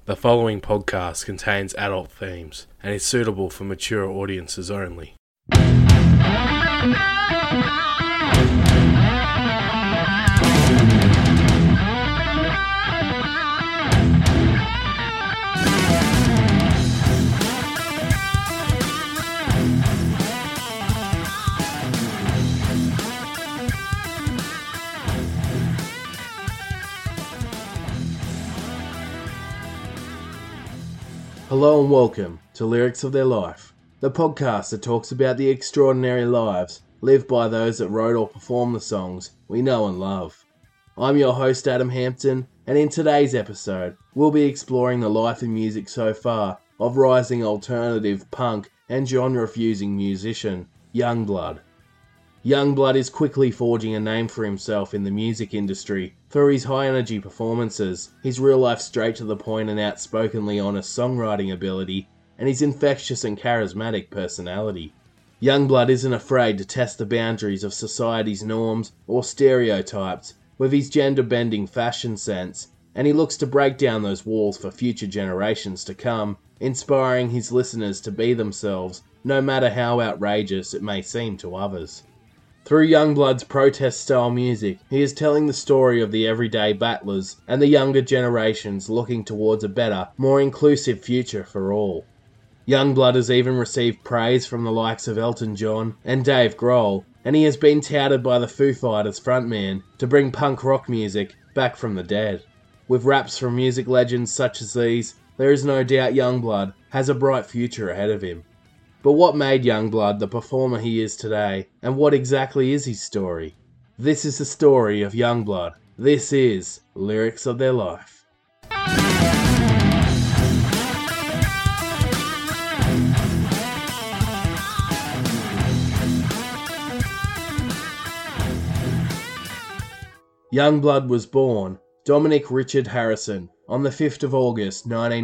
The following podcast contains adult themes and is suitable for mature audiences only. Hello and welcome to Lyrics of Their Life, the podcast that talks about the extraordinary lives lived by those that wrote or performed the songs we know and love. I'm your host Adam Hampton, and in today's episode, we'll be exploring the life and music so far of rising alternative, punk and genre-fusing musician, Yungblud. Yungblud is quickly forging a name for himself in the music industry through his high-energy performances, his real-life straight-to-the-point and outspokenly honest songwriting ability, and his infectious and charismatic personality. Yungblud isn't afraid to test the boundaries of society's norms or stereotypes with his gender-bending fashion sense, and he looks to break down those walls for future generations to come, inspiring his listeners to be themselves, no matter how outrageous it may seem to others. Through Yungblud's protest-style music, he is telling the story of the everyday battlers and the younger generations looking towards a better, more inclusive future for all. Yungblud has even received praise from the likes of Elton John and Dave Grohl, and he has been touted by the Foo Fighters frontman to bring punk rock music back from the dead. With raps from music legends such as these, there is no doubt Yungblud has a bright future ahead of him. But what made Yungblud the performer he is today, and what exactly is his story? This is the story of Yungblud. This is Lyrics of Their Life. Yungblud was born Dominic Richard Harrison on the 5th of August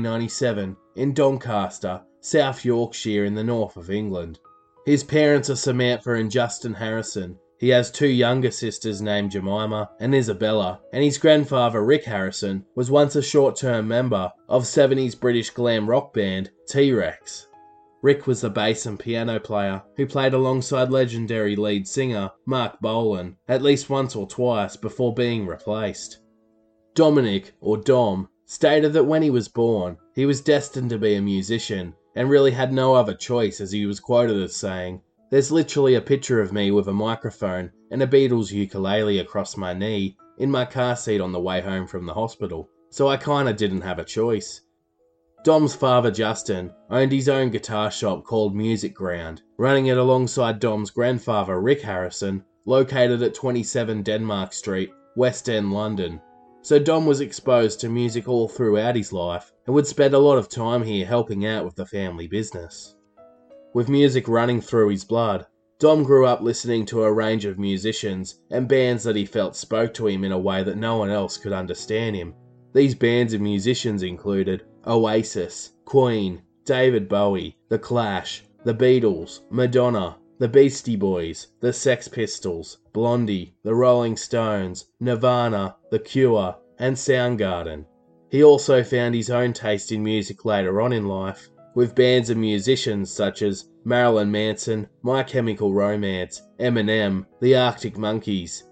1997 in Doncaster, South Yorkshire in the north of England. His parents are Samantha and Justin Harrison. He has two younger sisters named Jemima and Isabella, and his grandfather Rick Harrison was once a short-term member of 70s British glam rock band T-Rex. Rick was the bass and piano player who played alongside legendary lead singer Mark Bolan at least once or twice before being replaced. Dominic, or Dom, stated that when he was born, he was destined to be a musician and really had no other choice, as he was quoted as saying, "There's literally a picture of me with a microphone and a Beatles ukulele across my knee in my car seat on the way home from the hospital, so I kinda didn't have a choice." Dom's father Justin owned his own guitar shop called Music Ground, running it alongside Dom's grandfather Rick Harrison, located at 27 Denmark Street, West End, London. So Dom was exposed to music all throughout his life and would spend a lot of time here helping out with the family business. With music running through his blood, Dom grew up listening to a range of musicians and bands that he felt spoke to him in a way that no one else could understand him. These bands and musicians included Oasis, Queen, David Bowie, The Clash, The Beatles, Madonna, The Beastie Boys, The Sex Pistols, Blondie, The Rolling Stones, Nirvana, The Cure, and Soundgarden. He also found his own taste in music later on in life, with bands and musicians such as Marilyn Manson, My Chemical Romance, Eminem, The Arctic Monkeys,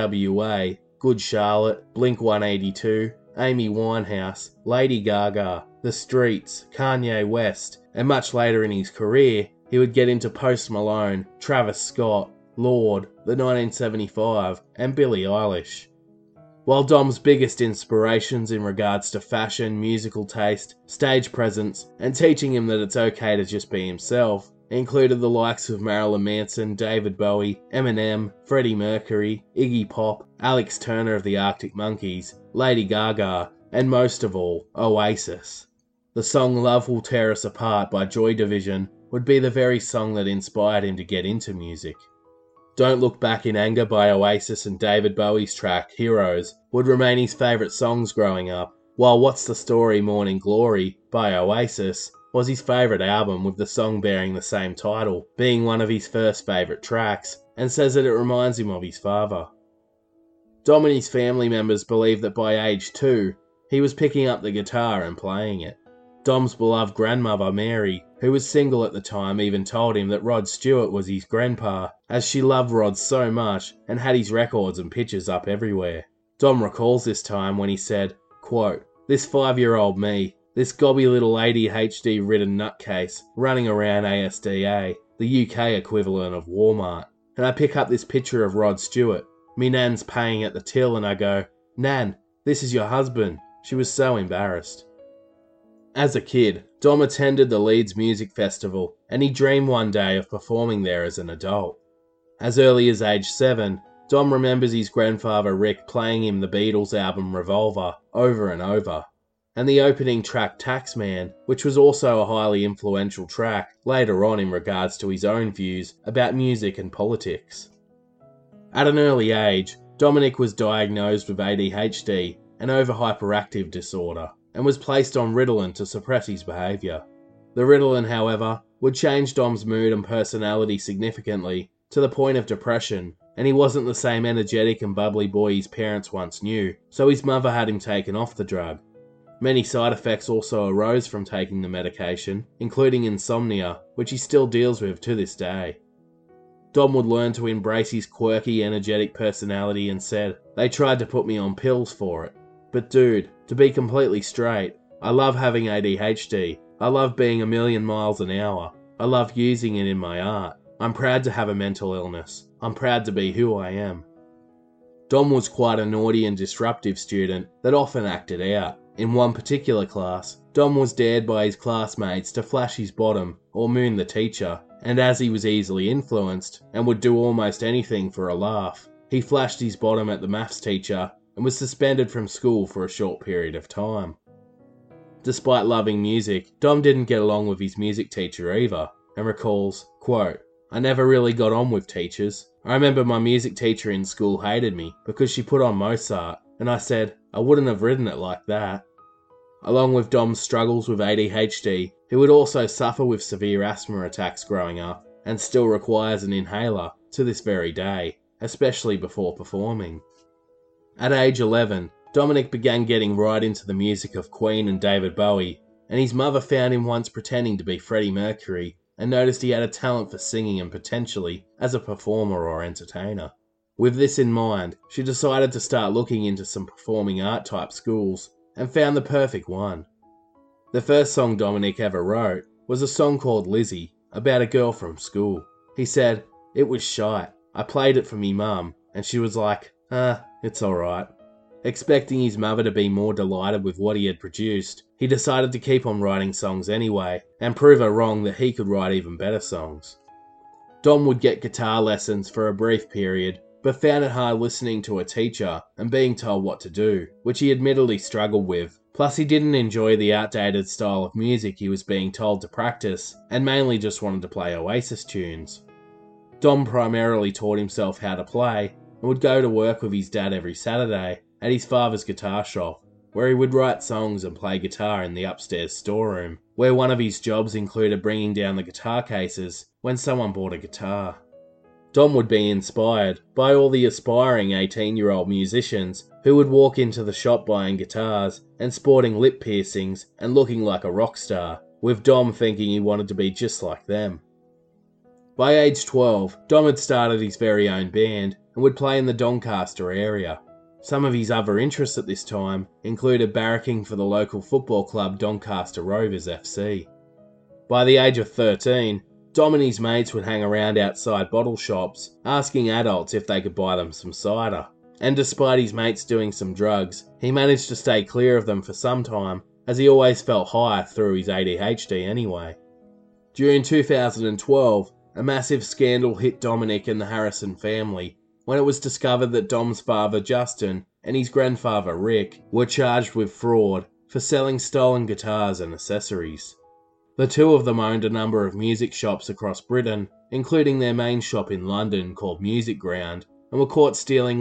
NWA, Good Charlotte, Blink-182, Amy Winehouse, Lady Gaga, The Streets, Kanye West, and much later in his career, he would get into Post Malone, Travis Scott, Lorde, The 1975, and Billie Eilish. While Dom's biggest inspirations in regards to fashion, musical taste, stage presence, and teaching him that it's okay to just be himself, included the likes of Marilyn Manson, David Bowie, Eminem, Freddie Mercury, Iggy Pop, Alex Turner of the Arctic Monkeys, Lady Gaga, and most of all, Oasis. The song Love Will Tear Us Apart by Joy Division would be the very song that inspired him to get into music. Don't Look Back in Anger by Oasis and David Bowie's track Heroes would remain his favourite songs growing up, while What's the Story Morning Glory by Oasis was his favourite album, with the song bearing the same title being one of his first favourite tracks, and says that it reminds him of his father. Dom and his family members believe that by age 2, he was picking up the guitar and playing it. Dom's beloved grandmother, Mary, who was single at the time, even told him that Rod Stewart was his grandpa, as she loved Rod so much and had his records and pictures up everywhere. Dom recalls this time when he said, quote, "This 5-year-old me, this gobby little ADHD-ridden nutcase running around ASDA, the UK equivalent of Walmart, and I pick up this picture of Rod Stewart. Me nan's paying at the till and I go, 'Nan, this is your husband.' She was so embarrassed." As a kid, Dom attended the Leeds Music Festival and he dreamed one day of performing there as an adult. As early as age 7, Dom remembers his grandfather Rick playing him the Beatles album Revolver over and over, and the opening track Taxman, which was also a highly influential track later on in regards to his own views about music and politics. At an early age, Dominic was diagnosed with ADHD, an overhyperactive disorder, and was placed on Ritalin to suppress his behaviour. The Ritalin, however, would change Dom's mood and personality significantly to the point of depression, and he wasn't the same energetic and bubbly boy his parents once knew, so his mother had him taken off the drug. Many side effects also arose from taking the medication, including insomnia, which he still deals with to this day. Dom would learn to embrace his quirky, energetic personality and said, "They tried to put me on pills for it. But dude, to be completely straight, I love having ADHD. I love being a million miles an hour. I love using it in my art. I'm proud to have a mental illness. I'm proud to be who I am." Dom was quite a naughty and disruptive student that often acted out. In one particular class, Dom was dared by his classmates to flash his bottom or moon the teacher, and as he was easily influenced and would do almost anything for a laugh, he flashed his bottom at the maths teacher and was suspended from school for a short period of time. Despite loving music, Dom didn't get along with his music teacher either, and recalls, quote, "I never really got on with teachers. I remember my music teacher in school hated me because she put on Mozart, and I said I wouldn't have written it like that." Along with Dom's struggles with ADHD, he would also suffer with severe asthma attacks growing up, and still requires an inhaler to this very day, especially before performing. At age 11, Dominic began getting right into the music of Queen and David Bowie, and his mother found him once pretending to be Freddie Mercury and noticed he had a talent for singing and potentially as a performer or entertainer. With this in mind, she decided to start looking into some performing art type schools and found the perfect one. The first song Dominic ever wrote was a song called Lizzie, about a girl from school. He said, "It was shite. I played it for me mum, and she was like, it's alright." Expecting his mother to be more delighted with what he had produced, he decided to keep on writing songs anyway, and prove her wrong that he could write even better songs. Dom would get guitar lessons for a brief period, but found it hard listening to a teacher and being told what to do, which he admittedly struggled with. Plus he didn't enjoy the outdated style of music he was being told to practice, and mainly just wanted to play Oasis tunes. Dom primarily taught himself how to play, and would go to work with his dad every Saturday at his father's guitar shop, where he would write songs and play guitar in the upstairs storeroom, where one of his jobs included bringing down the guitar cases when someone bought a guitar. Dom would be inspired by all the aspiring 18-year-old musicians who would walk into the shop buying guitars and sporting lip piercings and looking like a rock star, with Dom thinking he wanted to be just like them. By age 12, Dom had started his very own band and would play in the Doncaster area. Some of his other interests at this time included barracking for the local football club Doncaster Rovers FC. By the age of 13, Dom and his mates would hang around outside bottle shops, asking adults if they could buy them some cider. And despite his mates doing some drugs, he managed to stay clear of them for some time, as he always felt high through his ADHD anyway. During 2012, a massive scandal hit Dominic and the Harrison family, when it was discovered that Dom's father Justin and his grandfather Rick were charged with fraud for selling stolen guitars and accessories. The two of them owned a number of music shops across Britain, including their main shop in London called Music Ground, and were caught stealing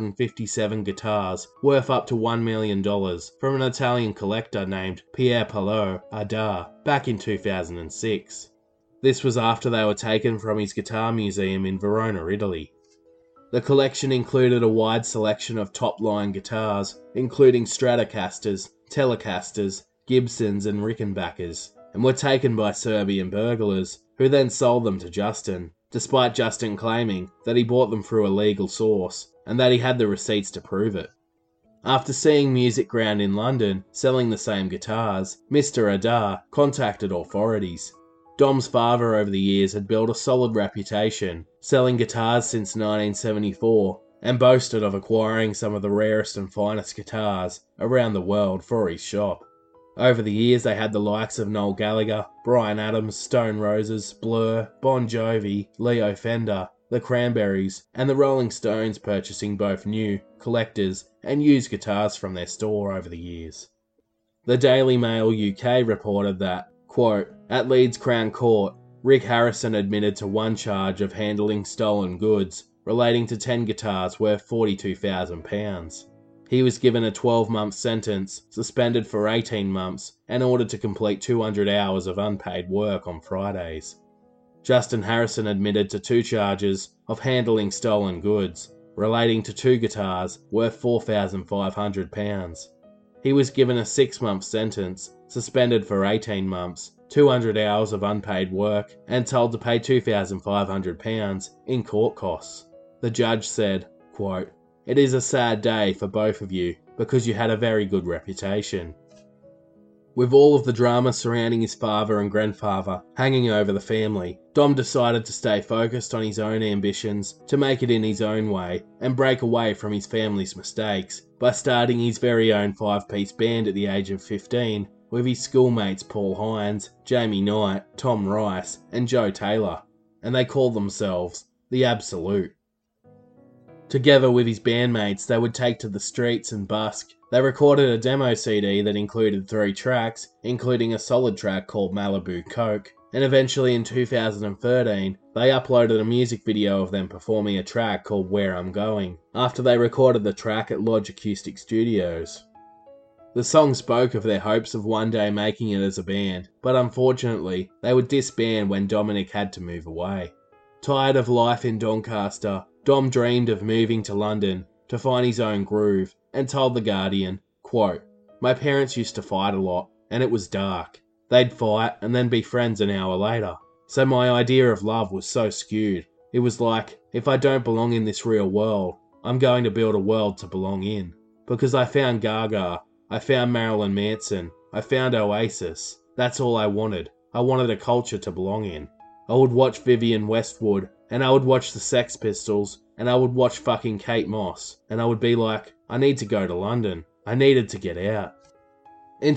157 guitars worth up to $1 million from an Italian collector named Pier Paolo Adar back in 2006. This was after they were taken from his guitar museum in Verona, Italy. The collection included a wide selection of top-line guitars, including Stratocasters, Telecasters, Gibsons and Rickenbackers, and were taken by Serbian burglars, who then sold them to Justin, despite Justin claiming that he bought them through a legal source, and that he had the receipts to prove it. After seeing Music Ground in London selling the same guitars, Mr. Adar contacted authorities. Dom's father over the years had built a solid reputation, selling guitars since 1974, and boasted of acquiring some of the rarest and finest guitars around the world for his shop. Over the years they had the likes of Noel Gallagher, Bryan Adams, Stone Roses, Blur, Bon Jovi, Leo Fender, the Cranberries, and the Rolling Stones purchasing both new, collectors, and used guitars from their store over the years. The Daily Mail UK reported that, quote, at Leeds Crown Court, Rick Harrison admitted to one charge of handling stolen goods relating to 10 guitars worth £42,000. He was given a 12-month sentence, suspended for 18 months, and ordered to complete 200 hours of unpaid work on Fridays. Justin Harrison admitted to 2 charges of handling stolen goods, relating to 2 guitars worth £4,500. He was given a 6-month sentence, suspended for 18 months, 200 hours of unpaid work, and told to pay £2,500 in court costs. The judge said, quote, it is a sad day for both of you because you had a very good reputation. With all of the drama surrounding his father and grandfather hanging over the family, Dom decided to stay focused on his own ambitions, to make it in his own way, and break away from his family's mistakes by starting his very own 5-piece band at the age of 15 with his schoolmates Paul Hines, Jamie Knight, Tom Rice, and Joe Taylor, and they called themselves The Absolute. Together with his bandmates, they would take to the streets and busk. They recorded a demo CD that included 3 tracks, including a solid track called Malibu Coke, and eventually in 2013, they uploaded a music video of them performing a track called Where I'm Going, after they recorded the track at Lodge Acoustic Studios. The song spoke of their hopes of one day making it as a band, but unfortunately, they would disband when Dominic had to move away. Tired of life in Doncaster, Dom dreamed of moving to London to find his own groove, and told The Guardian, quote, my parents used to fight a lot, and it was dark. They'd fight and then be friends an hour later. So my idea of love was so skewed. It was like, if I don't belong in this real world, I'm going to build a world to belong in. Because I found Gaga, I found Marilyn Manson, I found Oasis. That's all I wanted. I wanted a culture to belong in. I would watch Vivienne Westwood, and I would watch the Sex Pistols, and I would watch fucking Kate Moss, and I would be like, I need to go to London. I needed to get out. In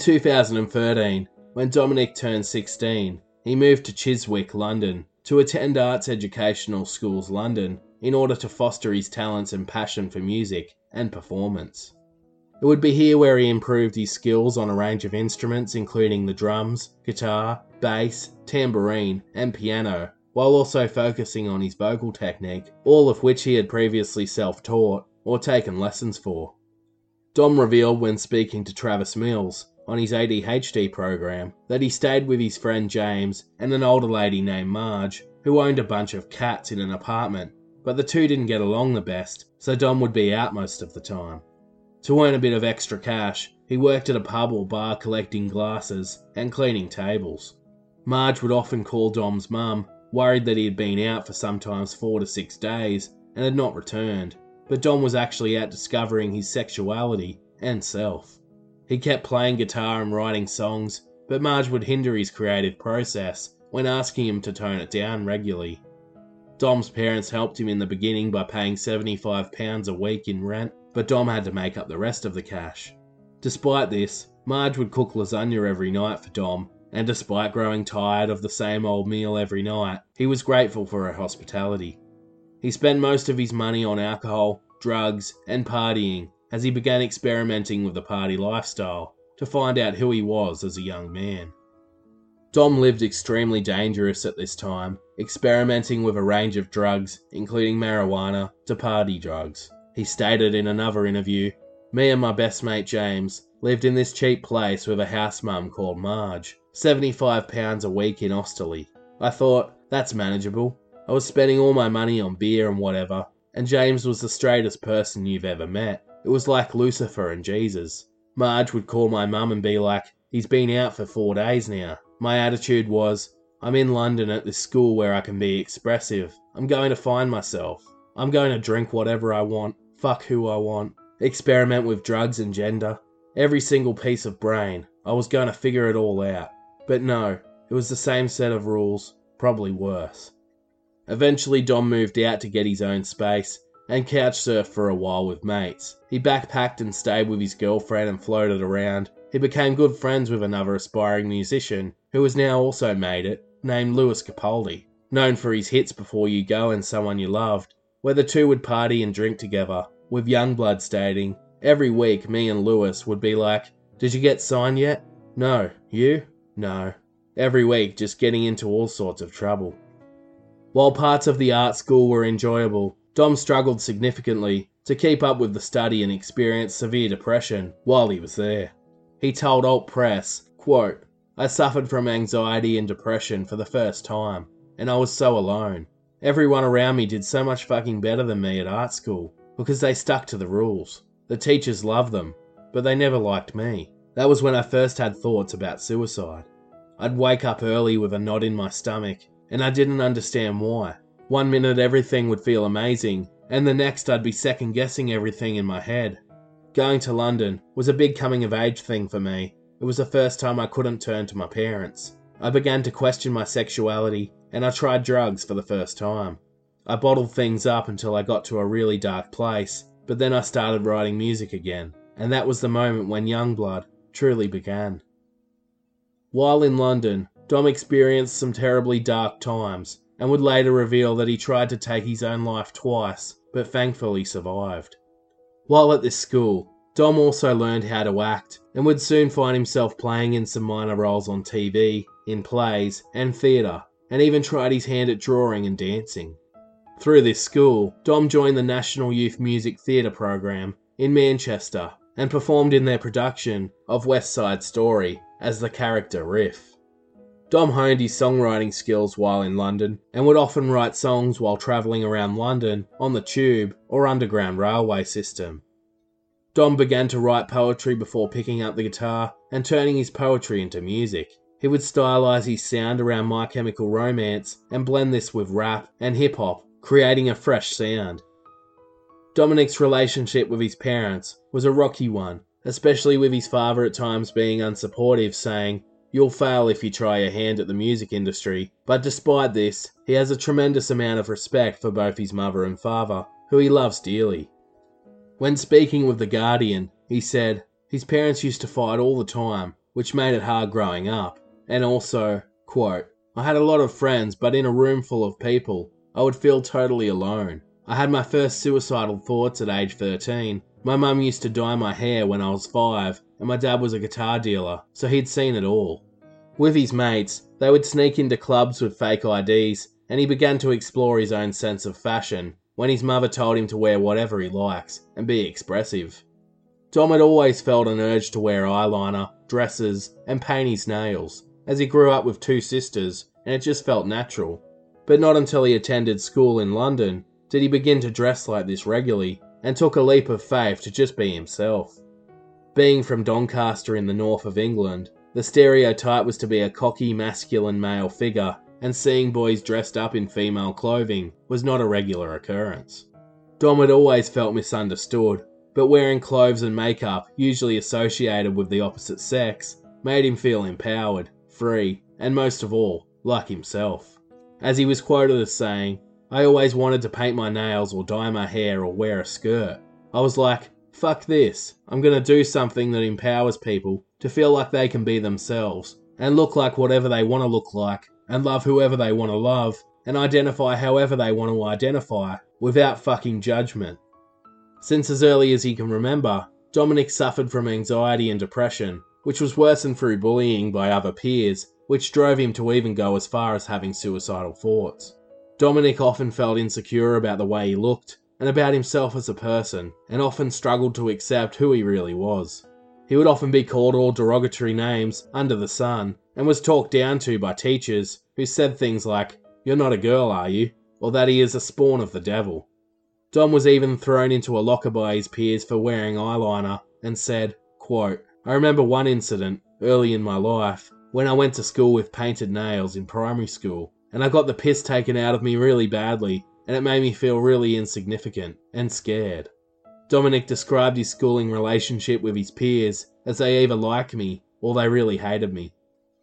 2013, when Dominic turned 16, he moved to Chiswick, London, to attend Arts Educational Schools London in order to foster his talents and passion for music and performance. It would be here where he improved his skills on a range of instruments including the drums, guitar, bass, tambourine, and piano, while also focusing on his vocal technique, all of which he had previously self-taught or taken lessons for. Dom revealed when speaking to Travis Mills on his ADHD program that he stayed with his friend James and an older lady named Marge, who owned a bunch of cats in an apartment, but the two didn't get along the best, so Dom would be out most of the time. To earn a bit of extra cash, he worked at a pub or bar collecting glasses and cleaning tables. Marge would often call Dom's mum, worried that he had been out for sometimes 4 to 6 days and had not returned, but Dom was actually out discovering his sexuality and self. He kept playing guitar and writing songs, but Marge would hinder his creative process when asking him to tone it down regularly. Dom's parents helped him in the beginning by paying £75 a week in rent, but Dom had to make up the rest of the cash. Despite this, Marge would cook lasagna every night for Dom, and despite growing tired of the same old meal every night, he was grateful for her hospitality. He spent most of his money on alcohol, drugs, and partying as he began experimenting with the party lifestyle to find out who he was as a young man. Dom lived extremely dangerous at this time, experimenting with a range of drugs, including marijuana, to party drugs. He stated in another interview, "Me and my best mate James lived in this cheap place with a house mum called Marge, £75 a week in Osterley. I thought, that's manageable. I was spending all my money on beer and whatever, and James was the straightest person you've ever met. It was like Lucifer and Jesus. Marge would call my mum and be like, "He's been out for 4 days now." My attitude was, "I'm in London at this school where I can be expressive. I'm going to find myself. I'm going to drink whatever I want, fuck who I want, experiment with drugs and gender. Every single piece of brain. I was going to figure it all out." But no, it was the same set of rules, probably worse. Eventually Dom moved out to get his own space and couch surfed for a while with mates. He backpacked and stayed with his girlfriend and floated around. He became good friends with another aspiring musician who has now also made it, named Lewis Capaldi, known for his hits Before You Go and Someone You Loved, where the two would party and drink together, with Youngblood stating, "Every week me and Lewis would be like, 'Did you get signed yet?' 'No. You?' 'No.' Every week just getting into all sorts of trouble." While parts of the art school were enjoyable, Dom struggled significantly to keep up with the study and experienced severe depression while he was there. He told Alt Press, quote, "I suffered from anxiety and depression for the first time, and I was so alone. Everyone around me did so much fucking better than me at art school because they stuck to the rules. The teachers loved them, but they never liked me. That was when I first had thoughts about suicide. I'd wake up early with a knot in my stomach, and I didn't understand why. One minute everything would feel amazing, and the next I'd be second guessing everything in my head. Going to London was a big coming of age thing for me. It was the first time I couldn't turn to my parents. I began to question my sexuality, and I tried drugs for the first time. I bottled things up until I got to a really dark place, but then I started writing music again, and that was the moment when Youngblood truly began." While in London, Dom experienced some terribly dark times, and would later reveal that he tried to take his own life twice, but thankfully survived. While at this school, Dom also learned how to act, and would soon find himself playing in some minor roles on TV, in plays, and theatre, and even tried his hand at drawing and dancing. Through this school, Dom joined the National Youth Music Theatre program in Manchester, and performed in their production of West Side Story as the character Riff. Dom honed his songwriting skills while in London, and would often write songs while travelling around London on the tube or underground railway system. Dom began to write poetry before picking up the guitar and turning his poetry into music. He would stylize his sound around My Chemical Romance and blend this with rap and hip-hop, creating a fresh sound. Dominic's relationship with his parents was a rocky one, especially with his father at times being unsupportive, saying, "You'll fail if you try your hand at the music industry," but despite this, he has a tremendous amount of respect for both his mother and father, who he loves dearly. When speaking with The Guardian, he said, his parents used to fight all the time, which made it hard growing up, and also, quote, "I had a lot of friends, but in a room full of people, I would feel totally alone. I had my first suicidal thoughts at age 13. My mum used to dye my hair when I was 5, and my dad was a guitar dealer, so he'd seen it all." With his mates, they would sneak into clubs with fake IDs, and he began to explore his own sense of fashion when his mother told him to wear whatever he likes and be expressive. Dom had always felt an urge to wear eyeliner, dresses, and paint his nails, as he grew up with 2 sisters, and it just felt natural. But not until he attended school in London did he begin to dress like this regularly, and took a leap of faith to just be himself. Being from Doncaster in the north of England, the stereotype was to be a cocky, masculine male figure, and seeing boys dressed up in female clothing was not a regular occurrence. Dom had always felt misunderstood, but wearing clothes and makeup usually associated with the opposite sex made him feel empowered, free, and most of all, like himself. As he was quoted as saying, "I always wanted to paint my nails or dye my hair or wear a skirt. I was like, fuck this, I'm gonna do something that empowers people to feel like they can be themselves, and look like whatever they want to look like, and love whoever they want to love, and identify however they want to identify, without fucking judgment." Since as early as he can remember, Dominic suffered from anxiety and depression, which was worsened through bullying by other peers, which drove him to even go as far as having suicidal thoughts. Dominic often felt insecure about the way he looked, and about himself as a person, and often struggled to accept who he really was. He would often be called all derogatory names under the sun, and was talked down to by teachers who said things like, "You're not a girl, are you?" or that he is a spawn of the devil. Dom was even thrown into a locker by his peers for wearing eyeliner and said, quote, "I remember one incident early in my life when I went to school with painted nails in primary school, and I got the piss taken out of me really badly, and it made me feel really insignificant and scared." Dominic described his schooling relationship with his peers as they either liked me or they really hated me.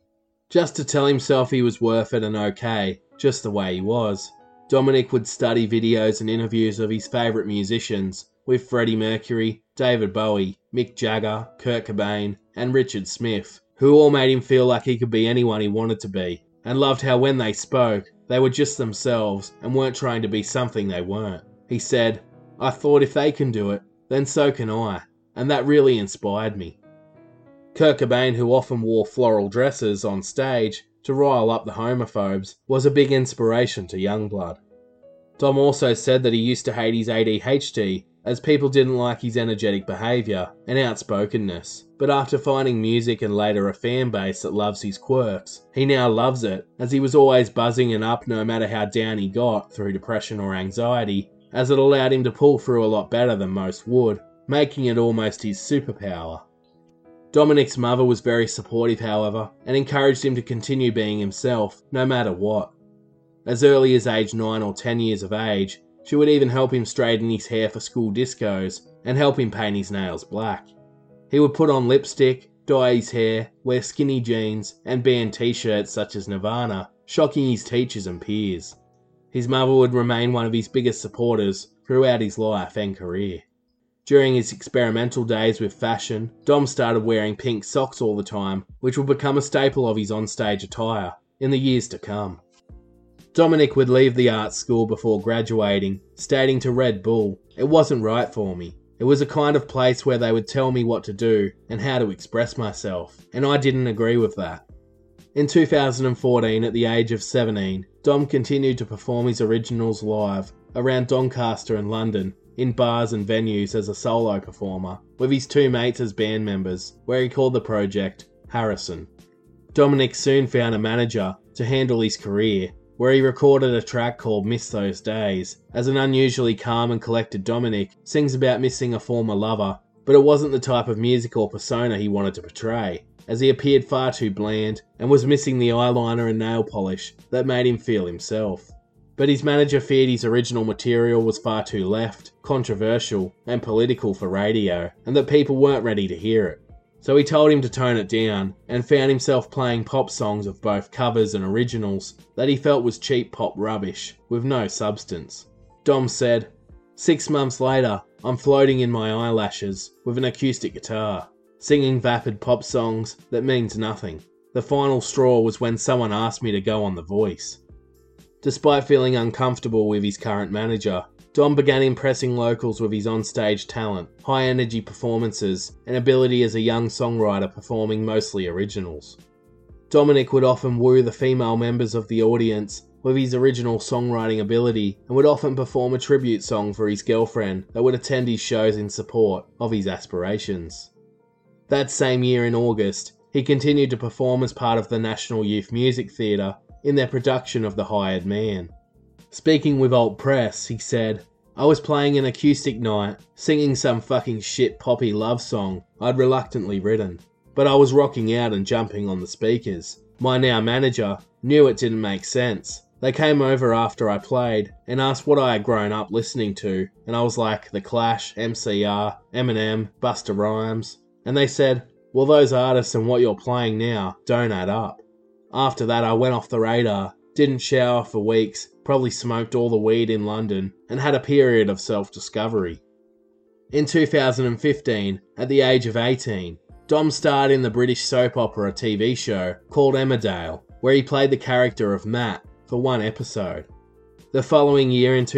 Just to tell himself he was worth it and okay, just the way he was, Dominic would study videos and interviews of his favourite musicians, with Freddie Mercury, David Bowie, Mick Jagger, Kurt Cobain, and Richard Smith, who all made him feel like he could be anyone he wanted to be, and loved how when they spoke, they were just themselves and weren't trying to be something they weren't. He said, "I thought if they can do it, then so can I," and that really inspired me. Kurt Cobain, who often wore floral dresses on stage to rile up the homophobes, was a big inspiration to Youngblood. Dom also said that he used to hate his ADHD as people didn't like his energetic behaviour and outspokenness, but after finding music and later a fan base that loves his quirks, he now loves it, as he was always buzzing and up no matter how down he got through depression or anxiety, as it allowed him to pull through a lot better than most would, making it almost his superpower. Dominic's mother was very supportive, however, and encouraged him to continue being himself, no matter what. As early as age 9 or 10 years of age, she would even help him straighten his hair for school discos and help him paint his nails black. He would put on lipstick, dye his hair, wear skinny jeans, and band t-shirts such as Nirvana, shocking his teachers and peers. His mother would remain one of his biggest supporters throughout his life and career. During his experimental days with fashion, Dom started wearing pink socks all the time, which would become a staple of his onstage attire in the years to come. Dominic would leave the art school before graduating, stating to Red Bull, "It wasn't right for me. It was a kind of place where they would tell me what to do and how to express myself, and I didn't agree with that." In 2014, at the age of 17, Dom continued to perform his originals live around Doncaster and London, in bars and venues as a solo performer, with his two mates as band members, where he called the project Harrison. Dominic soon found a manager to handle his career, where he recorded a track called Miss Those Days, as an unusually calm and collected Dominic sings about missing a former lover, but it wasn't the type of music or persona he wanted to portray, as he appeared far too bland and was missing the eyeliner and nail polish that made him feel himself. But his manager feared his original material was far too left, controversial, and political for radio, and that people weren't ready to hear it. So he told him to tone it down, and found himself playing pop songs of both covers and originals that he felt was cheap pop rubbish, with no substance. Dom said, "6 months later, I'm floating in my eyelashes with an acoustic guitar, singing vapid pop songs that means nothing. The final straw was when someone asked me to go on The Voice." Despite feeling uncomfortable with his current manager, Dom began impressing locals with his onstage talent, high-energy performances, and ability as a young songwriter performing mostly originals. Dominic would often woo the female members of the audience with his original songwriting ability, and would often perform a tribute song for his girlfriend that would attend his shows in support of his aspirations. That same year in August, he continued to perform as part of the National Youth Music Theatre in their production of The Hired Man. Speaking with Alt Press, he said, "I was playing an acoustic night, singing some fucking shit poppy love song I'd reluctantly written, but I was rocking out and jumping on the speakers. My now manager knew it didn't make sense. They came over after I played and asked what I had grown up listening to, and I was like, The Clash, MCR, Eminem, Busta Rhymes, and they said, well, those artists and what you're playing now don't add up. After that, I went off the radar, didn't shower for weeks, probably smoked all the weed in London, and had a period of self-discovery." In 2015, at the age of 18, Dom starred in the British soap opera TV show called Emmerdale, where he played the character of Matt for 1 episode. The following year, in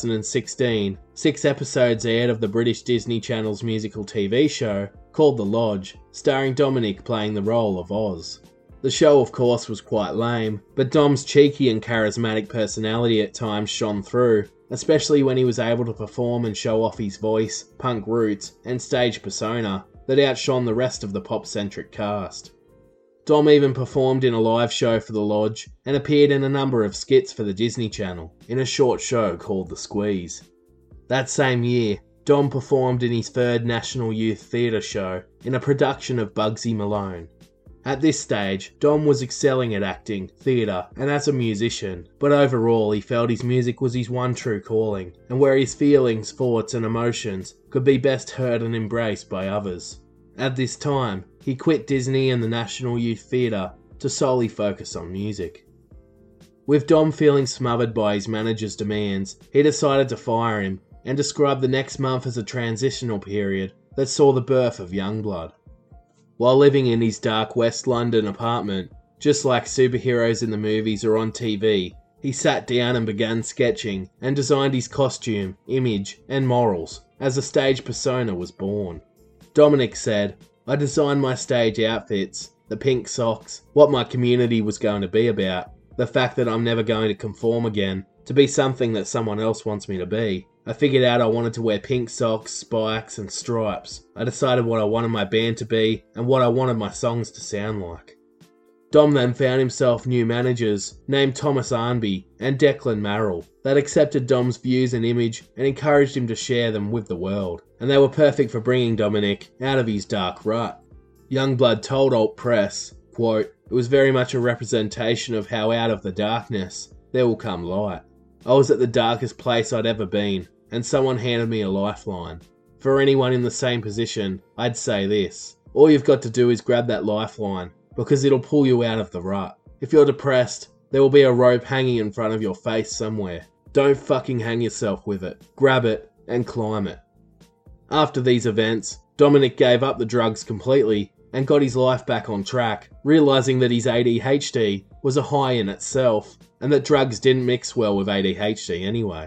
2016, 6 episodes aired of the British Disney Channel's musical TV show called The Lodge, starring Dominic playing the role of Oz. The show, of course, was quite lame, but Dom's cheeky and charismatic personality at times shone through, especially when he was able to perform and show off his voice, punk roots, and stage persona that outshone the rest of the pop-centric cast. Dom even performed in a live show for The Lodge and appeared in a number of skits for the Disney Channel in a short show called The Squeeze. That same year, Dom performed in his third National Youth Theatre show in a production of Bugsy Malone. At this stage, Dom was excelling at acting, theatre, and as a musician, but overall he felt his music was his one true calling, and where his feelings, thoughts, and emotions could be best heard and embraced by others. At this time, he quit Disney and the National Youth Theatre to solely focus on music. With Dom feeling smothered by his manager's demands, he decided to fire him and described the next month as a transitional period that saw the birth of Youngblood. While living in his dark West London apartment, just like superheroes in the movies or on TV, he sat down and began sketching and designed his costume, image, and morals as a stage persona was born. Dominic said, "I designed my stage outfits, the pink socks, what my community was going to be about, the fact that I'm never going to conform again, to be something that someone else wants me to be. I figured out I wanted to wear pink socks, spikes, and stripes. I decided what I wanted my band to be and what I wanted my songs to sound like." Dom then found himself new managers named Thomas Arnby and Declan Marrell that accepted Dom's views and image and encouraged him to share them with the world, and they were perfect for bringing Dominic out of his dark rut. Youngblood told Alt Press, quote, "It was very much a representation of how out of the darkness there will come light. I was at the darkest place I'd ever been, and someone handed me a lifeline. For anyone in the same position, I'd say this: all you've got to do is grab that lifeline, because it'll pull you out of the rut. If you're depressed, there will be a rope hanging in front of your face somewhere. Don't fucking hang yourself with it. Grab it and climb it." After these events, Dominic gave up the drugs completely and got his life back on track, realising that his ADHD was a high in itself, and that drugs didn't mix well with ADHD anyway.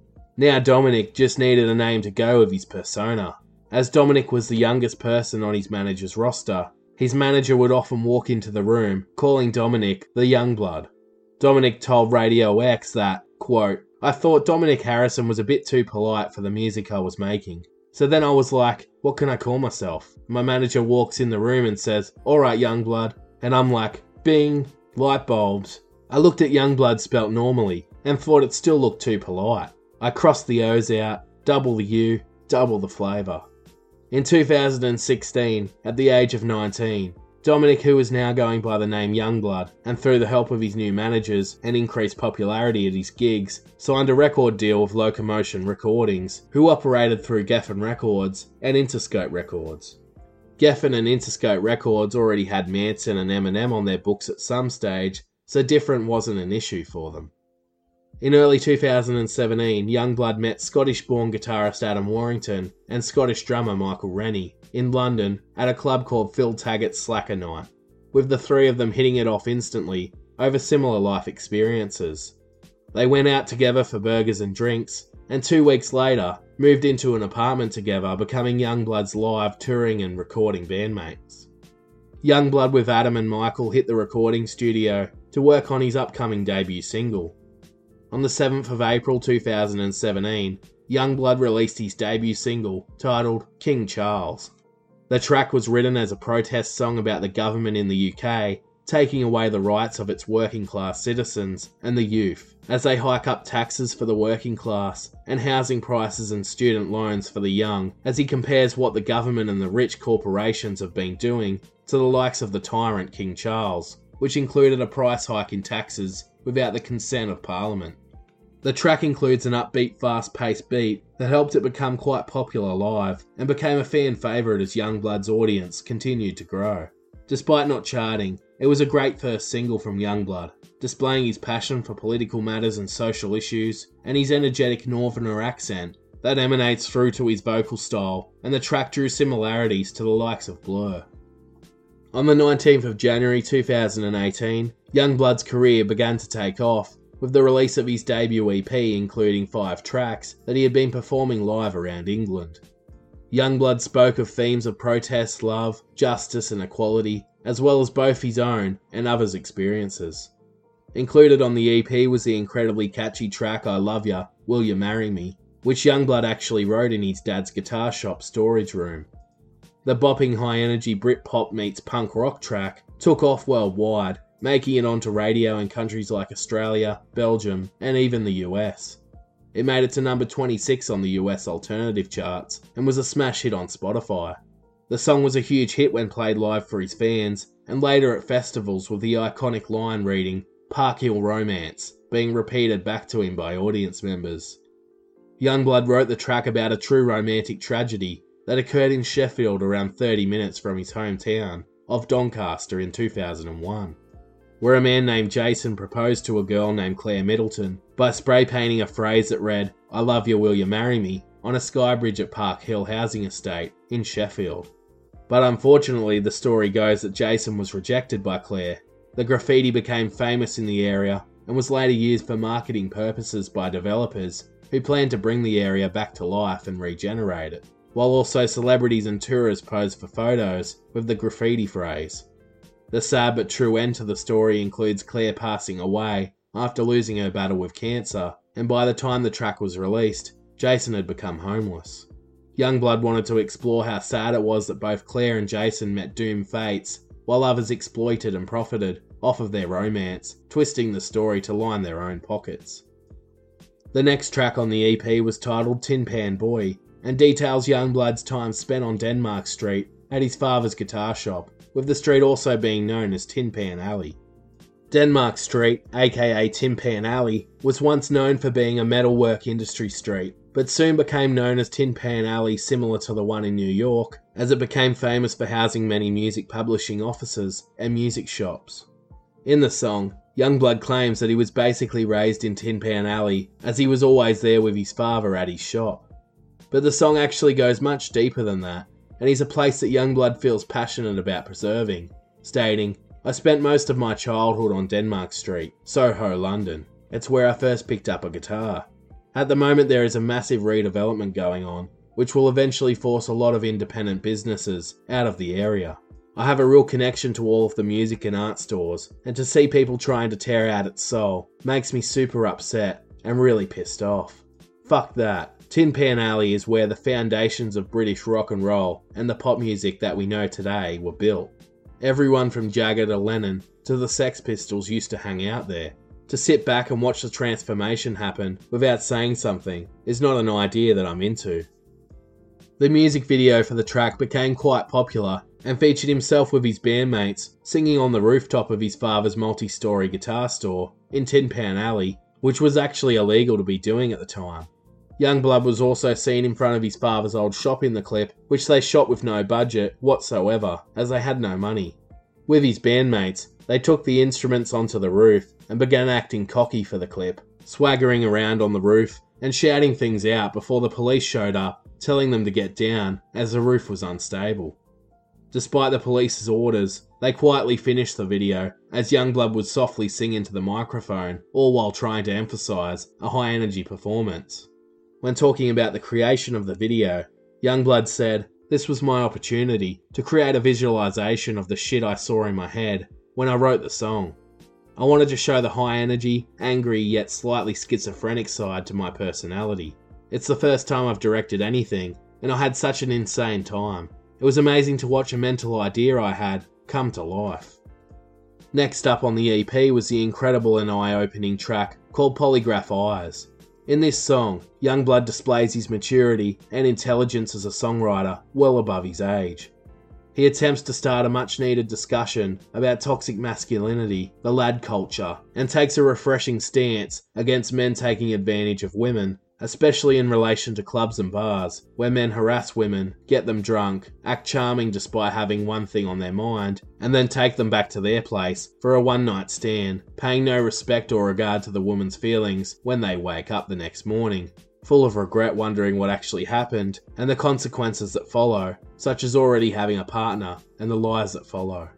Now Dominic just needed a name to go with his persona. As Dominic was the youngest person on his manager's roster, his manager would often walk into the room, calling Dominic the Youngblood. Dominic told Radio X that, quote, "I thought Dominic Harrison was a bit too polite for the music I was making. So then I was like, what can I call myself? My manager walks in the room and says, 'Alright, Youngblood,' and I'm like, bing, light bulbs. I looked at Youngblood spelt normally and thought it still looked too polite. I crossed the O's out, double the U, double the flavour." In 2016, at the age of 19, Dominic, who was now going by the name Youngblood, and through the help of his new managers and increased popularity at his gigs, signed a record deal with Locomotion Recordings, who operated through Geffen Records and Interscope Records. Geffen and Interscope Records already had Manson and Eminem on their books at some stage, so different wasn't an issue for them. In early 2017, Youngblood met Scottish-born guitarist Adam Warrington and Scottish drummer Michael Rennie in London at a club called Phil Taggart's Slacker Night, with the three of them hitting it off instantly over similar life experiences. They went out together for burgers and drinks, and 2 weeks later moved into an apartment together, becoming Youngblood's live touring and recording bandmates. Youngblood with Adam and Michael hit the recording studio to work on his upcoming debut single. On the 7th of April 2017, Youngblood released his debut single, titled King Charles. The track was written as a protest song about the government in the UK taking away the rights of its working class citizens and the youth, as they hike up taxes for the working class and housing prices and student loans for the young, as he compares what the government and the rich corporations have been doing to the likes of the tyrant King Charles, which included a price hike in taxes without the consent of Parliament. The track includes an upbeat, fast-paced beat that helped it become quite popular live and became a fan favourite as Youngblood's audience continued to grow. Despite not charting, it was a great first single from Youngblood, displaying his passion for political matters and social issues, and his energetic northerner accent that emanates through to his vocal style, and the track drew similarities to the likes of Blur. On the 19th of January 2018, Youngblood's career began to take off, with the release of his debut EP including 5 tracks that he had been performing live around England. Youngblood spoke of themes of protest, love, justice and equality, as well as both his own and others' experiences. Included on the EP was the incredibly catchy track I Love Ya, Will You Marry Me, which Youngblood actually wrote in his dad's guitar shop storage room. The bopping high-energy Britpop meets punk rock track took off worldwide, making it onto radio in countries like Australia, Belgium, and even the US. It made it to number 26 on the US alternative charts and was a smash hit on Spotify. The song was a huge hit when played live for his fans, and later at festivals with the iconic line reading, "Park Hill Romance," being repeated back to him by audience members. Youngblood wrote the track about a true romantic tragedy that occurred in Sheffield around 30 minutes from his hometown of Doncaster in 2001, where a man named Jason proposed to a girl named Claire Middleton by spray painting a phrase that read, "I love you, will you marry me?" on a sky bridge at Park Hill housing estate in Sheffield. But unfortunately, the story goes that Jason was rejected by Claire. The graffiti became famous in the area and was later used for marketing purposes by developers who planned to bring the area back to life and regenerate it, while also celebrities and tourists posed for photos with the graffiti phrase. The sad but true end to the story includes Claire passing away after losing her battle with cancer, and by the time the track was released, Jason had become homeless. Youngblood wanted to explore how sad it was that both Claire and Jason met doomed fates, while others exploited and profited off of their romance, twisting the story to line their own pockets. The next track on the EP was titled Tin Pan Boy, and details Youngblood's time spent on Denmark Street at his father's guitar shop, with the street also being known as Tin Pan Alley. Denmark Street, aka Tin Pan Alley, was once known for being a metalwork industry street, but soon became known as Tin Pan Alley, similar to the one in New York, as it became famous for housing many music publishing offices and music shops. In the song, Youngblood claims that he was basically raised in Tin Pan Alley, as he was always there with his father at his shop. But the song actually goes much deeper than that, and is a place that Youngblood feels passionate about preserving, stating, "I spent most of my childhood on Denmark Street, Soho, London. It's where I first picked up a guitar. At the moment there is a massive redevelopment going on, which will eventually force a lot of independent businesses out of the area. I have a real connection to all of the music and art stores, and to see people trying to tear out its soul makes me super upset and really pissed off. Fuck that. Tin Pan Alley is where the foundations of British rock and roll and the pop music that we know today were built. Everyone from Jagger to Lennon to the Sex Pistols used to hang out there. To sit back and watch the transformation happen without saying something is not an idea that I'm into." The music video for the track became quite popular and featured himself with his bandmates singing on the rooftop of his father's multi-story guitar store in Tin Pan Alley, which was actually illegal to be doing at the time. Youngblood was also seen in front of his father's old shop in the clip, which they shot with no budget whatsoever, as they had no money. With his bandmates, they took the instruments onto the roof and began acting cocky for the clip, swaggering around on the roof and shouting things out before the police showed up, telling them to get down as the roof was unstable. Despite the police's orders, they quietly finished the video as Youngblood would softly sing into the microphone, all while trying to emphasise a high-energy performance. When talking about the creation of the video, Youngblood said, "This was my opportunity to create a visualisation of the shit I saw in my head when I wrote the song. I wanted to show the high energy, angry yet slightly schizophrenic side to my personality. It's the first time I've directed anything, and I had such an insane time. It was amazing to watch a mental idea I had come to life." Next up on the EP was the incredible and eye-opening track called Polygraph Eyes. In this song, Youngblood displays his maturity and intelligence as a songwriter well above his age. He attempts to start a much-needed discussion about toxic masculinity, the lad culture, and takes a refreshing stance against men taking advantage of women, especially in relation to clubs and bars, where men harass women, get them drunk, act charming despite having one thing on their mind, and then take them back to their place for a one-night stand, paying no respect or regard to the woman's feelings when they wake up the next morning, full of regret wondering what actually happened and the consequences that follow, such as already having a partner and the lies that follow.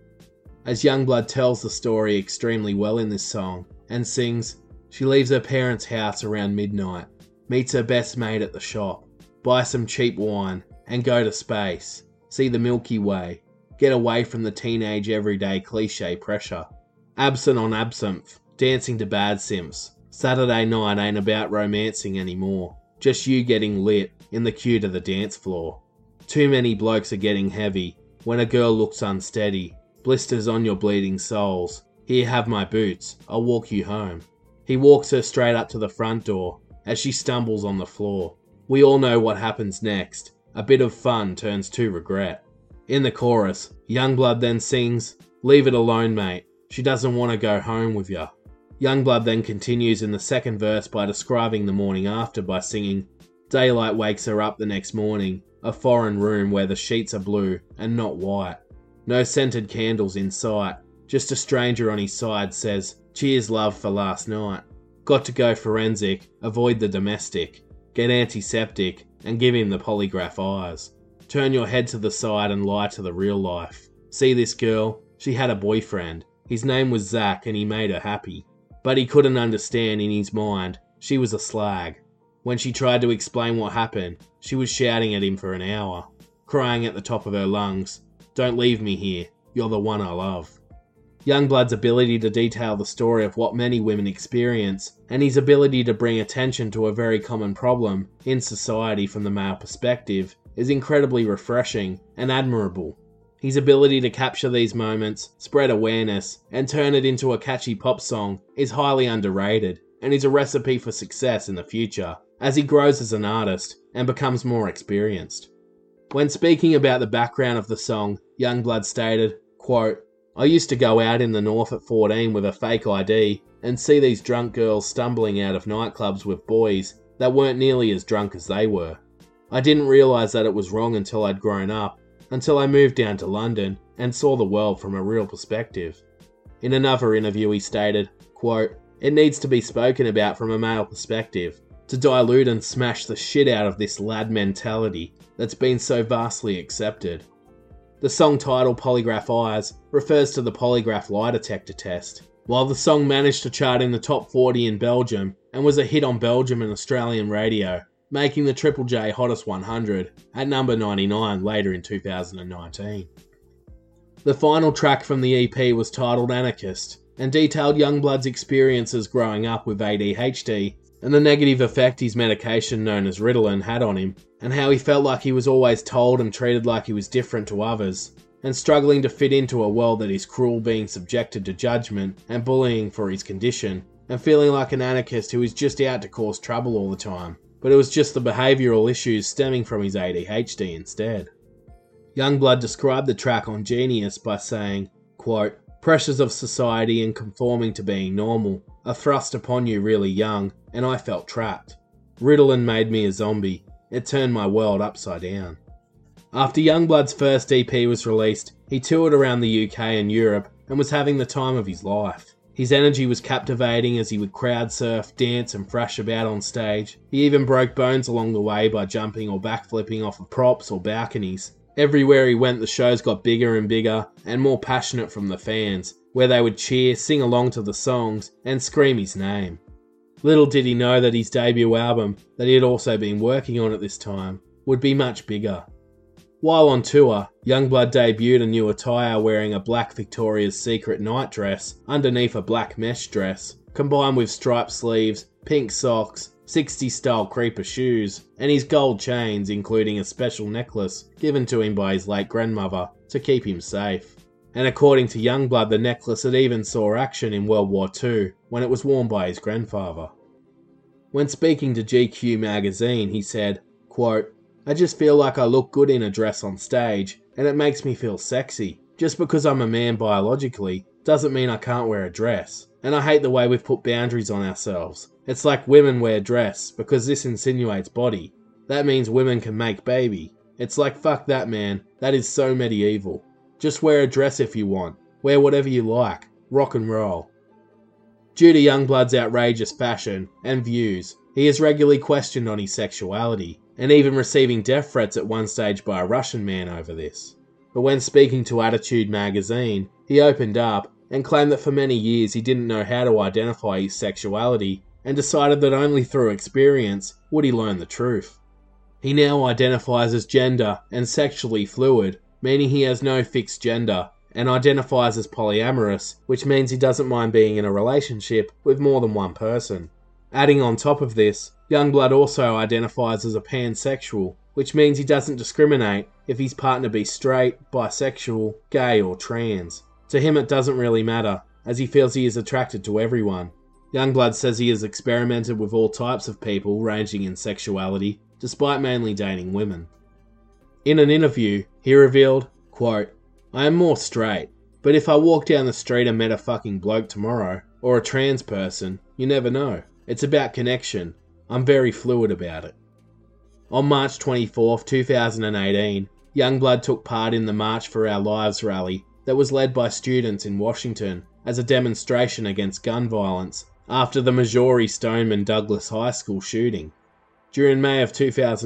As Youngblood tells the story extremely well in this song, and sings, "She leaves her parents' house around midnight, meets her best mate at the shop, buy some cheap wine, and go to space, see the Milky Way, get away from the teenage everyday cliche pressure. Absent on absinthe, dancing to bad simps. Saturday night ain't about romancing anymore, just you getting lit in the queue to the dance floor. Too many blokes are getting heavy, when a girl looks unsteady, blisters on your bleeding soles, here have my boots, I'll walk you home." He walks her straight up to the front door, as she stumbles on the floor. We all know what happens next. A bit of fun turns to regret. In the chorus, Youngblood then sings, "Leave it alone, mate. She doesn't want to go home with ya." Youngblood then continues in the second verse by describing the morning after by singing, "Daylight wakes her up the next morning, a foreign room where the sheets are blue and not white. No scented candles in sight, just a stranger on his side says, 'Cheers, love, for last night.' Got to go forensic, avoid the domestic, get antiseptic, and give him the polygraph eyes. Turn your head to the side and lie to the real life. See this girl? She had a boyfriend. His name was Zach and he made her happy. But he couldn't understand in his mind, she was a slag. When she tried to explain what happened, she was shouting at him for an hour, crying at the top of her lungs, 'Don't leave me here, you're the one I love.'" Youngblood's ability to detail the story of what many women experience, and his ability to bring attention to a very common problem in society from the male perspective, is incredibly refreshing and admirable. His ability to capture these moments, spread awareness, and turn it into a catchy pop song is highly underrated, and is a recipe for success in the future, as he grows as an artist and becomes more experienced. When speaking about the background of the song, Youngblood stated, quote, "I used to go out in the north at 14 with a fake ID and see these drunk girls stumbling out of nightclubs with boys that weren't nearly as drunk as they were. I didn't realise that it was wrong until I'd grown up, until I moved down to London and saw the world from a real perspective." In another interview he stated, quote, "It needs to be spoken about from a male perspective, to dilute and smash the shit out of this lad mentality that's been so vastly accepted." The song title Polygraph Eyes refers to the polygraph lie detector test. While the song managed to chart in the top 40 in Belgium and was a hit on Belgium and Australian radio, making the Triple J Hottest 100 at number 99 later in 2019. The final track from the EP was titled Anarchist, and detailed Youngblood's experiences growing up with ADHD and the negative effect his medication known as Ritalin had on him, and how he felt like he was always told and treated like he was different to others, and struggling to fit into a world that is cruel, being subjected to judgment and bullying for his condition, and feeling like an anarchist who is just out to cause trouble all the time, but it was just the behavioural issues stemming from his ADHD instead. Youngblood described the track on Genius by saying, quote, "Pressures of society and conforming to being normal are thrust upon you really young, and I felt trapped. Ritalin made me a zombie. It turned my world upside down." After Youngblood's first EP was released, he toured around the UK and Europe and was having the time of his life. His energy was captivating as he would crowd surf, dance and thrash about on stage. He even broke bones along the way by jumping or backflipping off of props or balconies. Everywhere he went, the shows got bigger and bigger and more passionate from the fans, where they would cheer, sing along to the songs, and scream his name. Little did he know that his debut album, that he had also been working on at this time, would be much bigger. While on tour, Youngblood debuted a new attire wearing a black Victoria's Secret nightdress underneath a black mesh dress, combined with striped sleeves, pink socks, 60s style creeper shoes, and his gold chains, including a special necklace given to him by his late grandmother to keep him safe. And according to Youngblood, the necklace had even saw action in World War II when it was worn by his grandfather. When speaking to GQ magazine, he said, quote, "I just feel like I look good in a dress on stage, and it makes me feel sexy. Just because I'm a man biologically doesn't mean I can't wear a dress. And I hate the way we've put boundaries on ourselves. It's like women wear dress because this insinuates body. That means women can make baby. It's like fuck that, man. That is so medieval. Just wear a dress if you want. Wear whatever you like. Rock and roll." Due to Youngblood's outrageous fashion and views, he is regularly questioned on his sexuality, and even receiving death threats at one stage by a Russian man over this. But when speaking to Attitude magazine, he opened up and claimed that for many years he didn't know how to identify his sexuality, and decided that only through experience would he learn the truth. He now identifies as gender and sexually fluid, meaning he has no fixed gender, and identifies as polyamorous, which means he doesn't mind being in a relationship with more than one person. Adding on top of this, Youngblood also identifies as a pansexual, which means he doesn't discriminate if his partner be straight, bisexual, gay or trans. To him it doesn't really matter, as he feels he is attracted to everyone. Youngblood says he has experimented with all types of people ranging in sexuality, despite mainly dating women. In an interview, he revealed, quote, "I am more straight, but if I walk down the street and met a fucking bloke tomorrow, or a trans person, you never know. It's about connection. I'm very fluid about it." On March 24, 2018, Youngblood took part in the March for Our Lives rally that was led by students in Washington as a demonstration against gun violence after the Marjory Stoneman Douglas High School shooting. During May of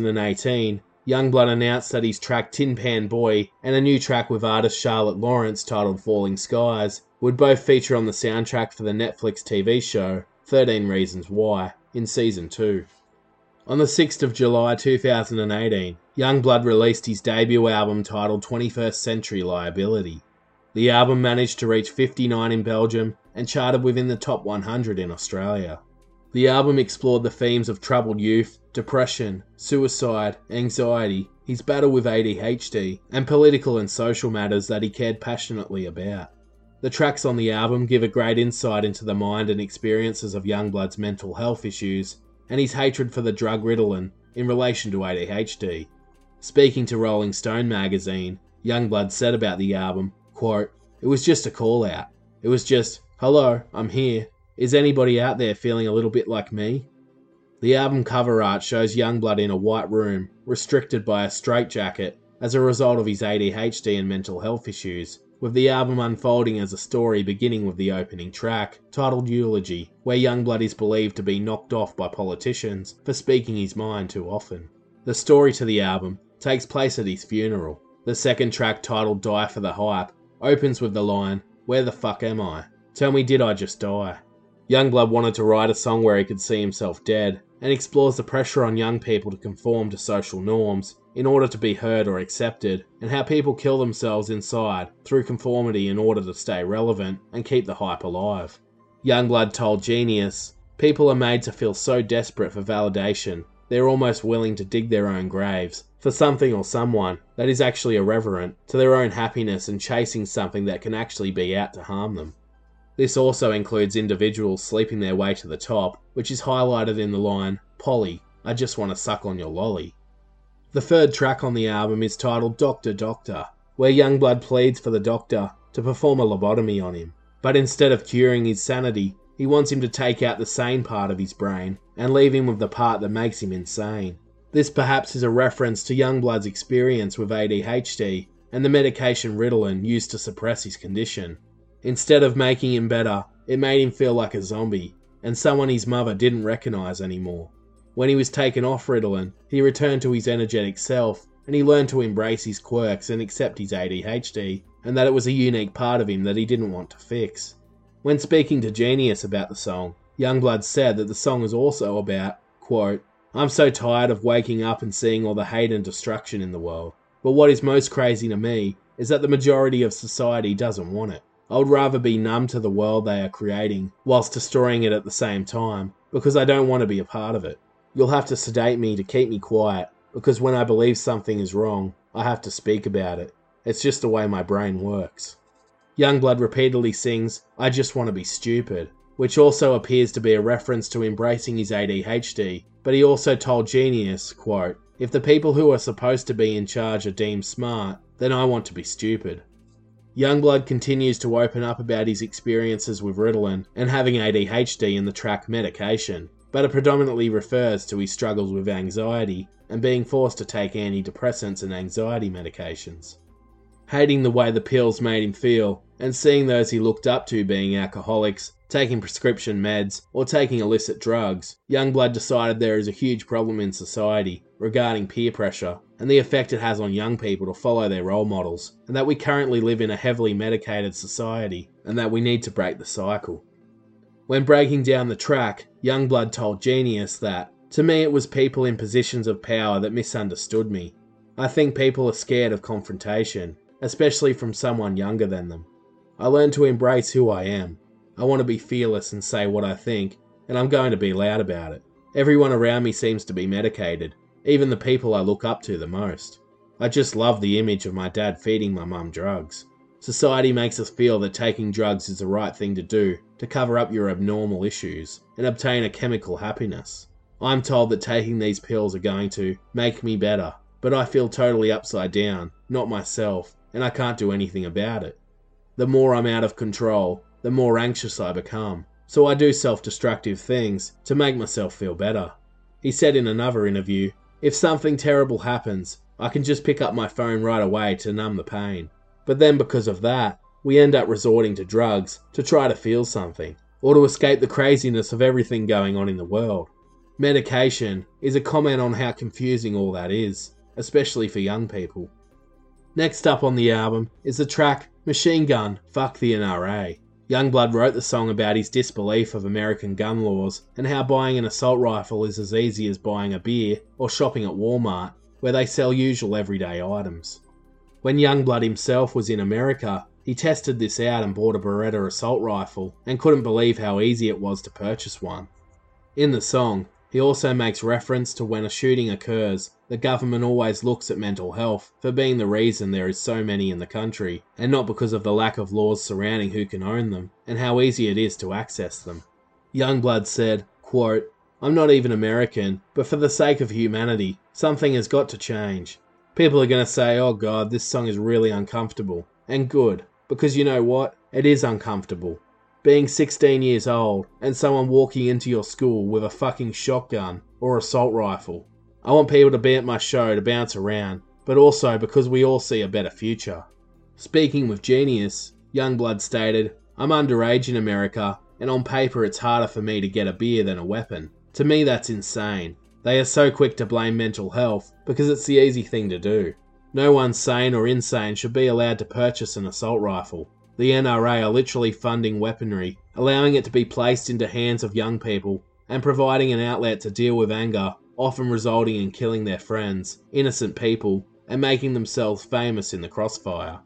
2018, Youngblood announced that his track Tin Pan Boy and a new track with artist Charlotte Lawrence titled Falling Skies would both feature on the soundtrack for the Netflix TV show 13 Reasons Why in Season 2. On the 6th of July 2018, Youngblood released his debut album titled 21st Century Liability. The album managed to reach 59 in Belgium and charted within the top 100 in Australia. The album explored the themes of troubled youth, depression, suicide, anxiety, his battle with ADHD, and political and social matters that he cared passionately about. The tracks on the album give a great insight into the mind and experiences of Youngblood's mental health issues and his hatred for the drug Ritalin in relation to ADHD. Speaking to Rolling Stone magazine, Youngblood said about the album, quote, "It was just a call out. It was just, hello, I'm here. Is anybody out there feeling a little bit like me?" The album cover art shows Youngblood in a white room, restricted by a straitjacket as a result of his ADHD and mental health issues, with the album unfolding as a story beginning with the opening track, titled Eulogy, where Youngblood is believed to be knocked off by politicians for speaking his mind too often. The story to the album takes place at his funeral. The second track, titled Die for the Hype, opens with the line, "Where the fuck am I? Tell me, did I just die?" Youngblood wanted to write a song where he could see himself dead, and explores the pressure on young people to conform to social norms in order to be heard or accepted, and how people kill themselves inside through conformity in order to stay relevant and keep the hype alive. Youngblood told Genius, "People are made to feel so desperate for validation, they're almost willing to dig their own graves for something or someone that is actually irreverent to their own happiness and chasing something that can actually be out to harm them." This also includes individuals sleeping their way to the top, which is highlighted in the line, "Polly, I just want to suck on your lolly." The third track on the album is titled Doctor Doctor, where Youngblood pleads for the doctor to perform a lobotomy on him. But instead of curing his sanity, he wants him to take out the sane part of his brain and leave him with the part that makes him insane. This perhaps is a reference to Youngblood's experience with ADHD and the medication Ritalin used to suppress his condition. Instead of making him better, it made him feel like a zombie, and someone his mother didn't recognise anymore. When he was taken off Ritalin, he returned to his energetic self, and he learned to embrace his quirks and accept his ADHD, and that it was a unique part of him that he didn't want to fix. When speaking to Genius about the song, Youngblood said that the song is also about, quote, "I'm so tired of waking up and seeing all the hate and destruction in the world, but what is most crazy to me is that the majority of society doesn't want it. I would rather be numb to the world they are creating, whilst destroying it at the same time, because I don't want to be a part of it. You'll have to sedate me to keep me quiet, because when I believe something is wrong, I have to speak about it. It's just the way my brain works." Youngblood repeatedly sings, "I just want to be stupid," which also appears to be a reference to embracing his ADHD, but he also told Genius, quote, "If the people who are supposed to be in charge are deemed smart, then I want to be stupid." Youngblood continues to open up about his experiences with Ritalin and having ADHD in the track Medication, but it predominantly refers to his struggles with anxiety and being forced to take antidepressants and anxiety medications. Hating the way the pills made him feel, and seeing those he looked up to being alcoholics, taking prescription meds, or taking illicit drugs, Youngblood decided there is a huge problem in society regarding peer pressure and the effect it has on young people to follow their role models, and that we currently live in a heavily medicated society, and that we need to break the cycle. When breaking down the track, Youngblood told Genius that, "To me it was people in positions of power that misunderstood me. I think people are scared of confrontation, especially from someone younger than them. I learned to embrace who I am. I want to be fearless and say what I think, and I'm going to be loud about it. Everyone around me seems to be medicated, even the people I look up to the most. I just love the image of my dad feeding my mum drugs. Society makes us feel that taking drugs is the right thing to do to cover up your abnormal issues and obtain a chemical happiness. I'm told that taking these pills are going to make me better, but I feel totally upside down, not myself, and I can't do anything about it. The more I'm out of control, the more anxious I become, so I do self-destructive things to make myself feel better. He said in another interview, if something terrible happens, I can just pick up my phone right away to numb the pain. But then because of that, we end up resorting to drugs to try to feel something, or to escape the craziness of everything going on in the world. Medication is a comment on how confusing all that is, especially for young people. Next up on the album is the track Machine Gun, Fuck the NRA. Youngblood wrote the song about his disbelief of American gun laws and how buying an assault rifle is as easy as buying a beer or shopping at Walmart, where they sell usual everyday items. When Youngblood himself was in America, he tested this out and bought a Beretta assault rifle and couldn't believe how easy it was to purchase one. In the song, he also makes reference to when a shooting occurs, the government always looks at mental health for being the reason there is so many in the country, and not because of the lack of laws surrounding who can own them and how easy it is to access them. Youngblood said, quote, I'm not even American, but for the sake of humanity, something has got to change. People are going to say, oh god, this song is really uncomfortable. And good, because you know what? It is uncomfortable. Being 16 years old and someone walking into your school with a fucking shotgun or assault rifle. I want people to be at my show to bounce around, but also because we all see a better future. Speaking with Genius, Youngblood stated, I'm underage in America, and on paper it's harder for me to get a beer than a weapon. To me that's insane. They are so quick to blame mental health because it's the easy thing to do. No one sane or insane should be allowed to purchase an assault rifle. The NRA are literally funding weaponry, allowing it to be placed into hands of young people, and providing an outlet to deal with anger, often resulting in killing their friends, innocent people, and making themselves famous in the crossfire.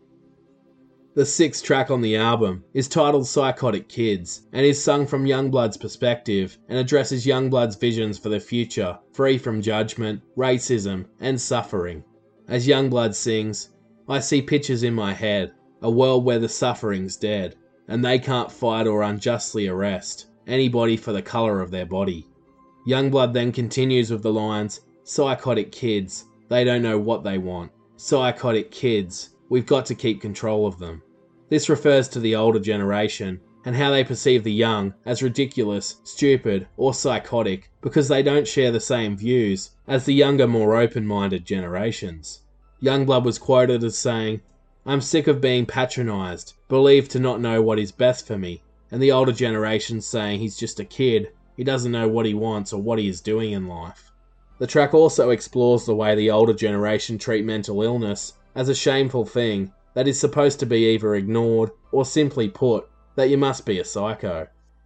The sixth track on the album is titled Psychotic Kids, and is sung from Youngblood's perspective and addresses Youngblood's visions for the future, free from judgment, racism, and suffering. As Youngblood sings, I see pictures in my head, a world where the suffering's dead, and they can't fight or unjustly arrest anybody for the colour of their body. Youngblood then continues with the lines, Psychotic kids, they don't know what they want. Psychotic kids, we've got to keep control of them. This refers to the older generation and how they perceive the young as ridiculous, stupid, or psychotic because they don't share the same views as the younger, more open-minded generations. Youngblood was quoted as saying, I'm sick of being patronised, believed to not know what is best for me, and the older generation saying he's just a kid, he doesn't know what he wants or what he is doing in life. The track also explores the way the older generation treat mental illness as a shameful thing that is supposed to be either ignored or simply put that you must be a psycho.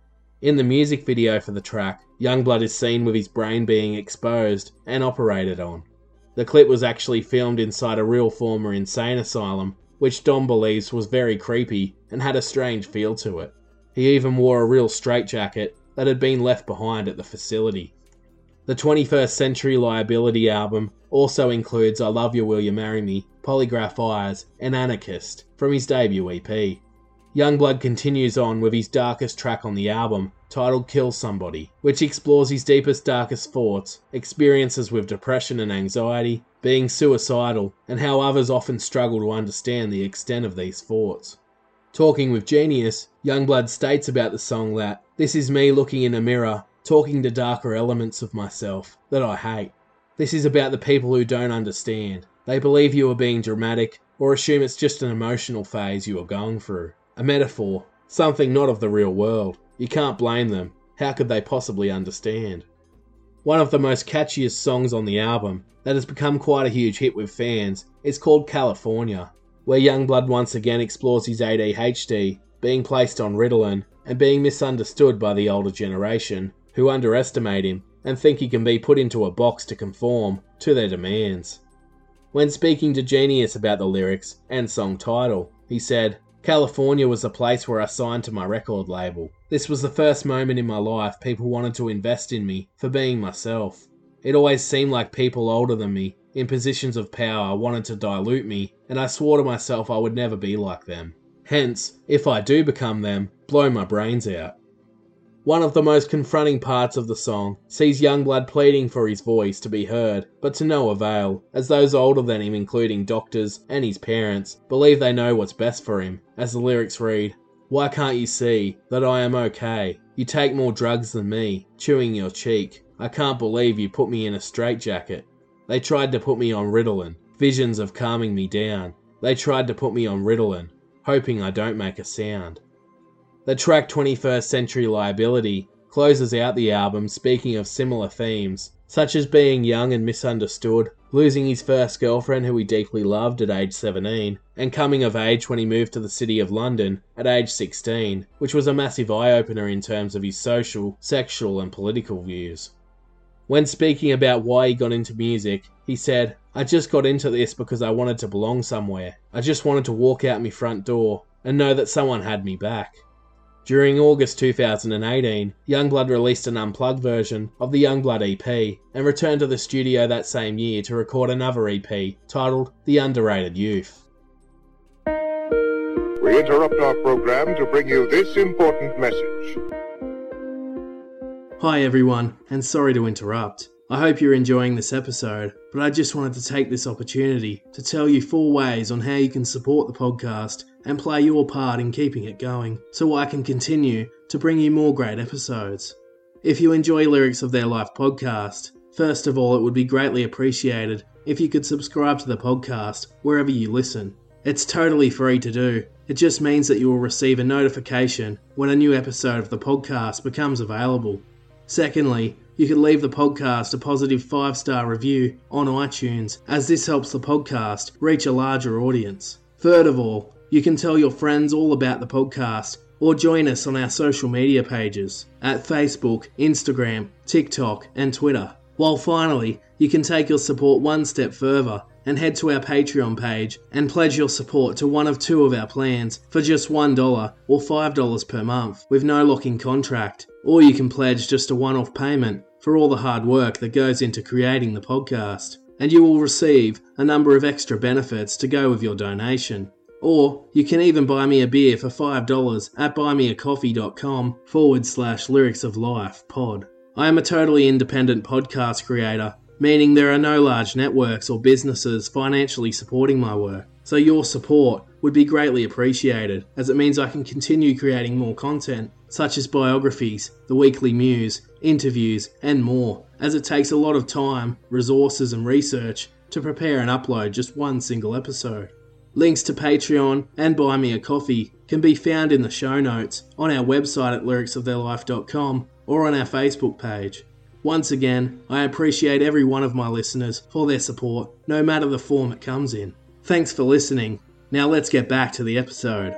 In the music video for the track, Youngblood is seen with his brain being exposed and operated on. The clip was actually filmed inside a real former insane asylum, which Dom believes was very creepy and had a strange feel to it. He even wore a real straitjacket that had been left behind at the facility. The 21st Century Liability album also includes I Love You Will You Marry Me, Polygraph Eyes, and Anarchist from his debut EP. Youngblood continues on with his darkest track on the album, titled Kill Somebody, which explores his deepest, darkest thoughts, experiences with depression and anxiety, being suicidal, and how others often struggle to understand the extent of these thoughts. Talking with Genius, Youngblood states about the song that, this is me looking in a mirror, talking to darker elements of myself that I hate. This is about the people who don't understand. They believe you are being dramatic, or assume it's just an emotional phase you are going through. A metaphor, something not of the real world. You can't blame them. How could they possibly understand? One of the most catchiest songs on the album, that has become quite a huge hit with fans, is called California, where Youngblood once again explores his ADHD, being placed on Ritalin, and being misunderstood by the older generation, who underestimate him and think he can be put into a box to conform to their demands. When speaking to Genius about the lyrics and song title, he said, California was the place where I signed to my record label. This was the first moment in my life people wanted to invest in me for being myself. It always seemed like people older than me, in positions of power, wanted to dilute me, and I swore to myself I would never be like them. Hence, if I do become them, blow my brains out. One of the most confronting parts of the song sees Youngblood pleading for his voice to be heard, but to no avail, as those older than him, including doctors and his parents, believe they know what's best for him, as the lyrics read, "Why can't you see that I am okay? You take more drugs than me, chewing your cheek. I can't believe you put me in a straitjacket. They tried to put me on Ritalin, visions of calming me down. They tried to put me on Ritalin, hoping I don't make a sound." The track 21st Century Liability closes out the album speaking of similar themes, such as being young and misunderstood, losing his first girlfriend who he deeply loved at age 17, and coming of age when he moved to the City of London at age 16, which was a massive eye-opener in terms of his social, sexual and political views. When speaking about why he got into music, he said, "I just got into this because I wanted to belong somewhere. I just wanted to walk out my front door and know that someone had me back." During August 2018, Youngblood released an unplugged version of the Youngblood EP and returned to the studio that same year to record another EP titled The Underrated Youth. We interrupt our program to bring you this important message. Hi everyone, and sorry to interrupt. I hope you're enjoying this episode, but I just wanted to take this opportunity to tell you 4 ways on how you can support the podcast and play your part in keeping it going, so I can continue to bring you more great episodes. If you enjoy Lyrics of Their Life podcast, first of all, it would be greatly appreciated if you could subscribe to the podcast wherever you listen. It's totally free to do. It just means that you will receive a notification when a new episode of the podcast becomes available. Secondly, you can leave the podcast a positive 5-star review on iTunes, as this helps the podcast reach a larger audience. Third of all, you can tell your friends all about the podcast or join us on our social media pages at Facebook, Instagram, TikTok and Twitter. While finally, you can take your support one step further and head to our Patreon page and pledge your support to one of 2 of our plans for just $1 or $5 per month with no lock-in contract. Or you can pledge just a one-off payment for all the hard work that goes into creating the podcast, and you will receive a number of extra benefits to go with your donation. Or you can even buy me a beer for $5 at buymeacoffee.com/lyricsoflifepod. I am a totally independent podcast creator, meaning there are no large networks or businesses financially supporting my work. So your support would be greatly appreciated, as it means I can continue creating more content, such as biographies, the weekly muse, interviews, and more, as it takes a lot of time, resources and research to prepare and upload just one single episode. Links to Patreon and Buy Me a Coffee can be found in the show notes on our website at lyricsoftheirlife.com or on our Facebook page. Once again, I appreciate every one of my listeners for their support, no matter the form it comes in. Thanks for listening. Now let's get back to the episode.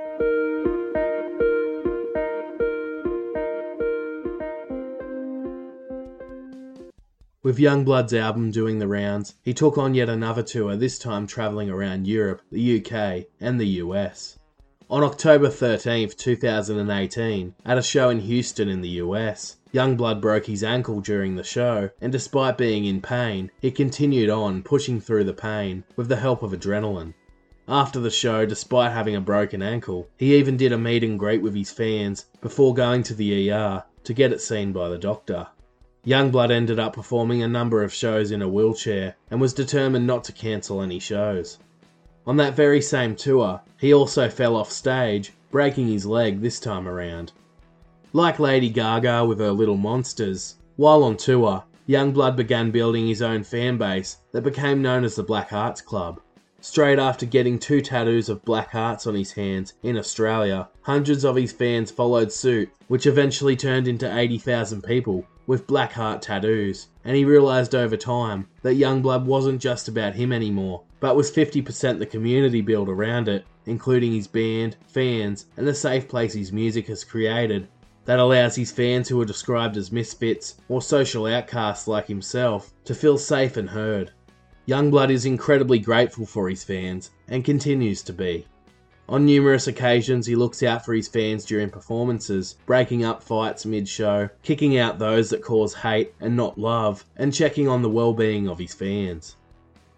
With Youngblood's album doing the rounds, he took on yet another tour, this time travelling around Europe, the UK and the US. On October 13th, 2018, at a show in Houston in the US, Youngblood broke his ankle during the show, and despite being in pain, he continued on pushing through the pain with the help of adrenaline. After the show, despite having a broken ankle, he even did a meet and greet with his fans before going to the ER to get it seen by the doctor. Youngblood ended up performing a number of shows in a wheelchair and was determined not to cancel any shows. On that very same tour, he also fell off stage, breaking his leg this time around. Like Lady Gaga with her Little Monsters, while on tour, Youngblood began building his own fan base that became known as the Black Hearts Club. Straight after getting 2 tattoos of black hearts on his hands in Australia, hundreds of his fans followed suit, which eventually turned into 80,000 people with black heart tattoos, and he realised over time that Youngblood wasn't just about him anymore, but was 50% the community built around it, including his band, fans, and the safe place his music has created that allows his fans who are described as misfits or social outcasts like himself to feel safe and heard. Youngblood is incredibly grateful for his fans, and continues to be. On numerous occasions he looks out for his fans during performances, breaking up fights mid-show, kicking out those that cause hate and not love, and checking on the well-being of his fans.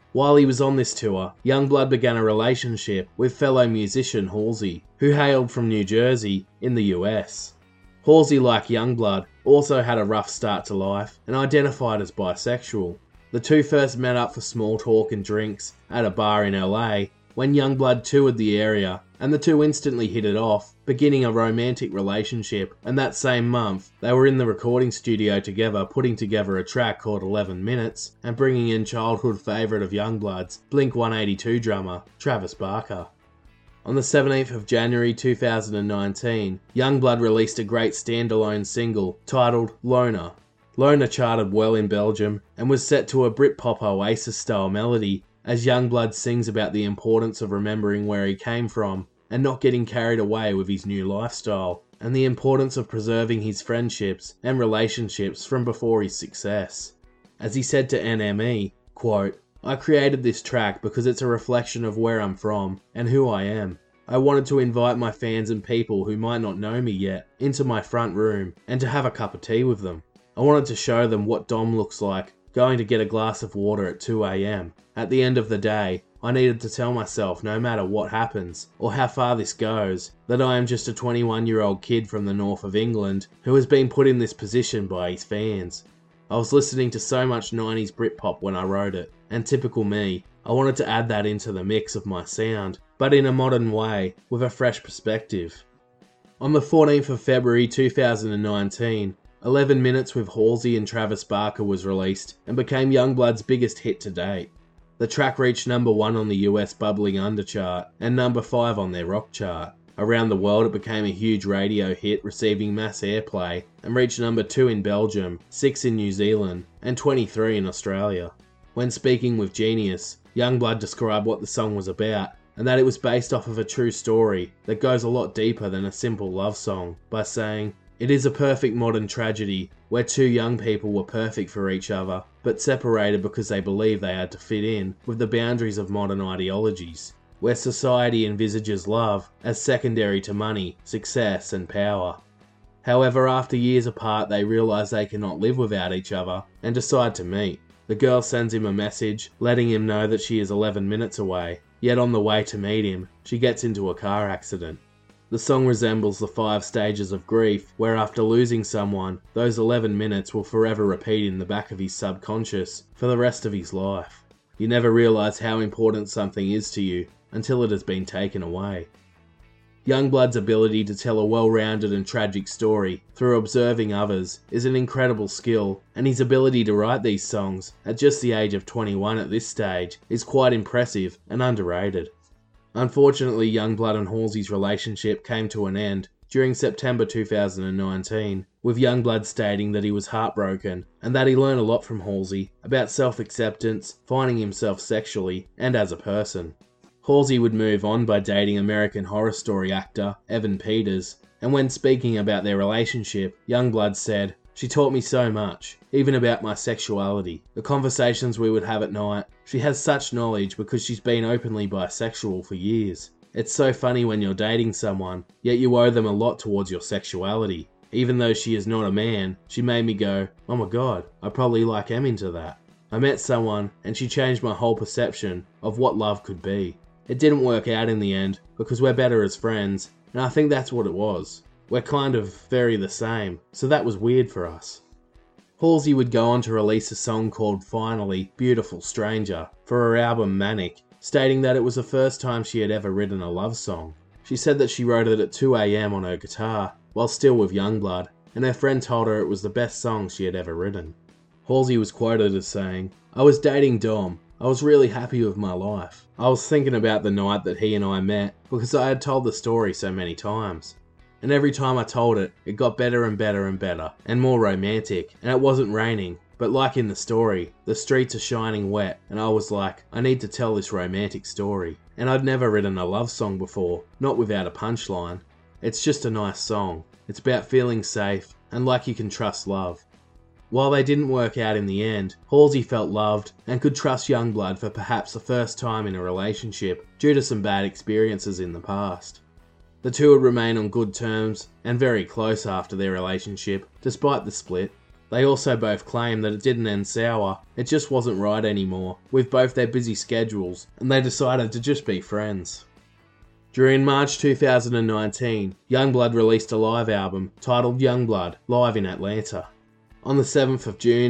While he was on this tour, Youngblood began a relationship with fellow musician Halsey, who hailed from New Jersey in the US. Halsey, like Youngblood, also had a rough start to life and identified as bisexual. The two first met up for small talk and drinks at a bar in LA when Youngblood toured the area, and the two instantly hit it off, beginning a romantic relationship, and that same month they were in the recording studio together putting together a track called 11 Minutes and bringing in childhood favourite of Youngblood's, Blink-182 drummer Travis Barker. On the 17th of January 2019, Youngblood released a great standalone single titled Loner. Loner charted well in Belgium and was set to a Britpop Oasis-style melody as Youngblood sings about the importance of remembering where he came from and not getting carried away with his new lifestyle, and the importance of preserving his friendships and relationships from before his success. As he said to NME, quote, "I created this track because it's a reflection of where I'm from and who I am. I wanted to invite my fans and people who might not know me yet into my front room and to have a cup of tea with them. I wanted to show them what Dom looks like going to get a glass of water at 2 a.m. At the end of the day, I needed to tell myself no matter what happens or how far this goes, that I am just a 21-year-old kid from the north of England who has been put in this position by his fans. I was listening to so much 90s Britpop when I wrote it, and typical me, I wanted to add that into the mix of my sound, but in a modern way, with a fresh perspective." On the 14th of February 2019, 11 Minutes with Halsey and Travis Barker was released and became Youngblood's biggest hit to date. The track reached number 1 on the US Bubbling Under chart and number 5 on their rock chart. Around the world it became a huge radio hit, receiving mass airplay, and reached number 2 in Belgium, 6 in New Zealand, and 23 in Australia. When speaking with Genius, Youngblood described what the song was about, and that it was based off of a true story that goes a lot deeper than a simple love song, by saying, "It is a perfect modern tragedy where two young people were perfect for each other, but separated because they believed they had to fit in with the boundaries of modern ideologies, where society envisages love as secondary to money, success, and power. However, after years apart, they realise they cannot live without each other and decide to meet. The girl sends him a message, letting him know that she is 11 minutes away, yet on the way to meet him, she gets into a car accident. The song resembles the 5 stages of grief, where after losing someone, those 11 minutes will forever repeat in the back of his subconscious for the rest of his life. You never realise how important something is to you until it has been taken away." Youngblood's ability to tell a well-rounded and tragic story through observing others is an incredible skill, and his ability to write these songs at just the age of 21 at this stage is quite impressive and underrated. Unfortunately, Youngblood and Halsey's relationship came to an end during September 2019, with Youngblood stating that he was heartbroken and that he learned a lot from Halsey about self-acceptance, finding himself sexually, and as a person. Halsey would move on by dating American Horror Story actor Evan Peters, and when speaking about their relationship, Youngblood said, "She taught me so much, even about my sexuality, the conversations we would have at night. She has such knowledge because she's been openly bisexual for years. It's so funny when you're dating someone, yet you owe them a lot towards your sexuality. Even though she is not a man, she made me go, oh my god, I probably like em into that. I met someone and she changed my whole perception of what love could be. It didn't work out in the end because we're better as friends, and I think that's what it was. We're kind of very the same, so that was weird for us." Halsey would go on to release a song called Finally, Beautiful Stranger for her album Manic, stating that it was the first time she had ever written a love song. She said that she wrote it at 2 a.m. on her guitar, while still with Youngblood, and her friend told her it was the best song she had ever written. Halsey was quoted as saying, "I was dating Dom. I was really happy with my life. I was thinking about the night that he and I met because I had told the story so many times. And every time I told it, it got better and better and better, and more romantic, and it wasn't raining, but like in the story, the streets are shining wet, and I was like, I need to tell this romantic story. And I'd never written a love song before, not without a punchline. It's just a nice song. It's about feeling safe, and like you can trust love." While they didn't work out in the end, Halsey felt loved and could trust Youngblood for perhaps the first time in a relationship due to some bad experiences in the past. The two would remain on good terms and very close after their relationship, despite the split. They also both claim that it didn't end sour, it just wasn't right anymore, with both their busy schedules, and they decided to just be friends. During March 2019, Yungblud released a live album titled Yungblud Live in Atlanta. On the 7th of June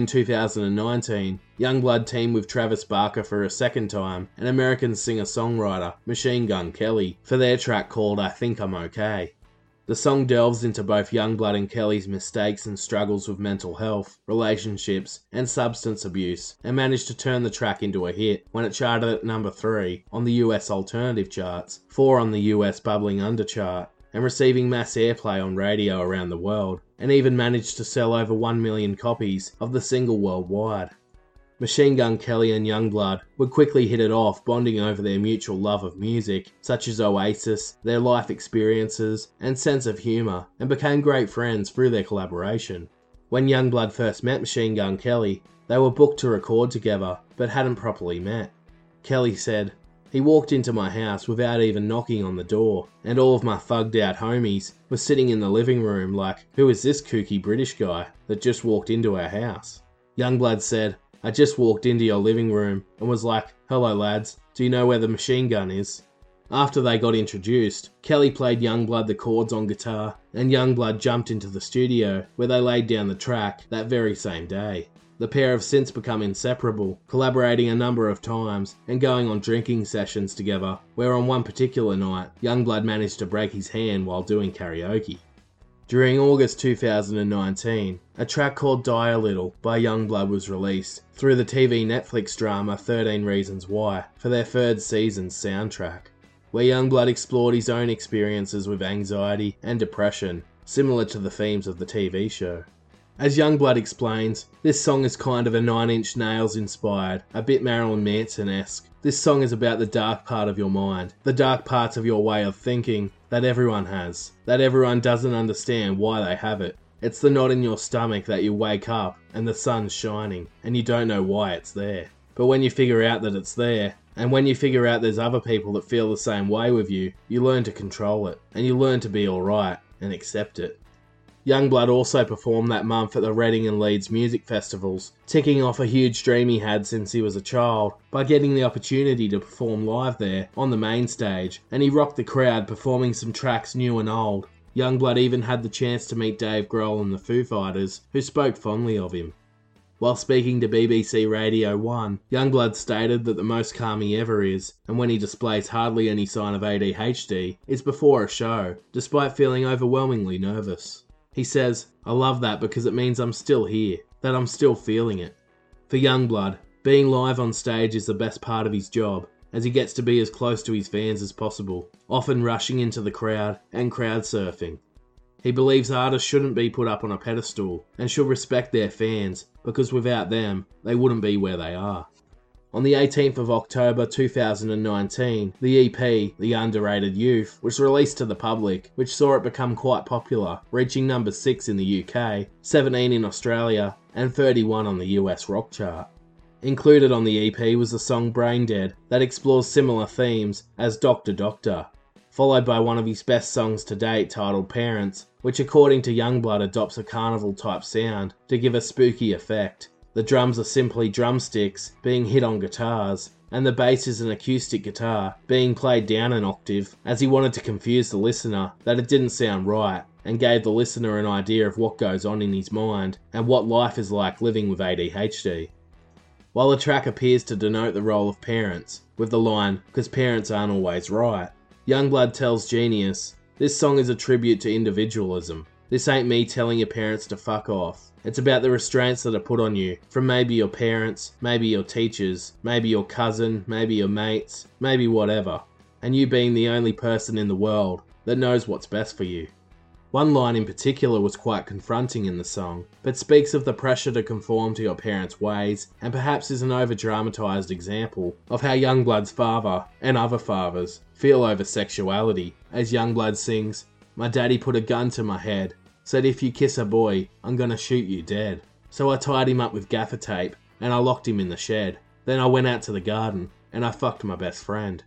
2019, Yungblud teamed with Travis Barker for a second time and American singer-songwriter Machine Gun Kelly for their track called I Think I'm Okay. The song delves into both Yungblud and Kelly's mistakes and struggles with mental health, relationships, and substance abuse, and managed to turn the track into a hit when it charted at number 3 on the US alternative charts, 4 on the US bubbling under chart, and receiving mass airplay on radio around the world, and even managed to sell over 1 million copies of the single worldwide. Machine Gun Kelly and Yungblud would quickly hit it off, bonding over their mutual love of music, such as Oasis, their life experiences, and sense of humour, and became great friends through their collaboration. When Yungblud first met Machine Gun Kelly, they were booked to record together, but hadn't properly met. Kelly said, "He walked into my house without even knocking on the door, and all of my thugged out homies were sitting in the living room like, who is this kooky British guy that just walked into our house?" Yungblud said, "I just walked into your living room and was like, hello lads, do you know where the machine gun is?" After they got introduced, Kelly played Yungblud the chords on guitar, and Yungblud jumped into the studio where they laid down the track that very same day. The pair have since become inseparable, collaborating a number of times and going on drinking sessions together, where on one particular night, Yungblud managed to break his hand while doing karaoke. During August 2019, a track called Die a Little by Yungblud was released through the TV Netflix drama 13 Reasons Why for their third season's soundtrack, where Yungblud explored his own experiences with anxiety and depression, similar to the themes of the TV show. As Yungblud explains, this song is kind of a 9 Inch Nails inspired, a bit Marilyn Manson-esque. This song is about the dark part of your mind, the dark parts of your way of thinking that everyone has, that everyone doesn't understand why they have it. It's the knot in your stomach that you wake up and the sun's shining and you don't know why it's there. But when you figure out that it's there, and when you figure out there's other people that feel the same way with you, you learn to control it, and you learn to be alright and accept it. Yungblud also performed that month at the Reading and Leeds music festivals, ticking off a huge dream he had since he was a child by getting the opportunity to perform live there on the main stage, and he rocked the crowd performing some tracks new and old. Yungblud even had the chance to meet Dave Grohl and the Foo Fighters, who spoke fondly of him. While speaking to BBC Radio 1, Yungblud stated that the most calm he ever is, and when he displays hardly any sign of ADHD, is before a show, despite feeling overwhelmingly nervous. He says, "I love that because it means I'm still here, that I'm still feeling it." For Yungblud, being live on stage is the best part of his job, as he gets to be as close to his fans as possible, often rushing into the crowd and crowd surfing. He believes artists shouldn't be put up on a pedestal and should respect their fans, because without them, they wouldn't be where they are. On the 18th of October 2019, the EP, The Underrated Youth, was released to the public, which saw it become quite popular, reaching number 6 in the UK, 17 in Australia, and 31 on the US rock chart. Included on the EP was the song Brain Dead, that explores similar themes as Doctor Doctor, followed by one of his best songs to date titled Parents, which according to Yungblud adopts a carnival type sound to give a spooky effect. The drums are simply drumsticks being hit on guitars, and the bass is an acoustic guitar being played down an octave, as he wanted to confuse the listener that it didn't sound right, and gave the listener an idea of what goes on in his mind and what life is like living with ADHD. While the track appears to denote the role of parents, with the line, "'cause parents aren't always right," Yungblud tells Genius, "This song is a tribute to individualism. This ain't me telling your parents to fuck off. It's about the restraints that are put on you from maybe your parents, maybe your teachers, maybe your cousin, maybe your mates, maybe whatever, and you being the only person in the world that knows what's best for you." One line in particular was quite confronting in the song, but speaks of the pressure to conform to your parents' ways, and perhaps is an over-dramatised example of how Yungblud's father, and other fathers, feel over sexuality, as Yungblud sings, "My daddy put a gun to my head, said if you kiss a boy, I'm gonna shoot you dead. So I tied him up with gaffer tape, and I locked him in the shed. Then I went out to the garden, and I fucked my best friend."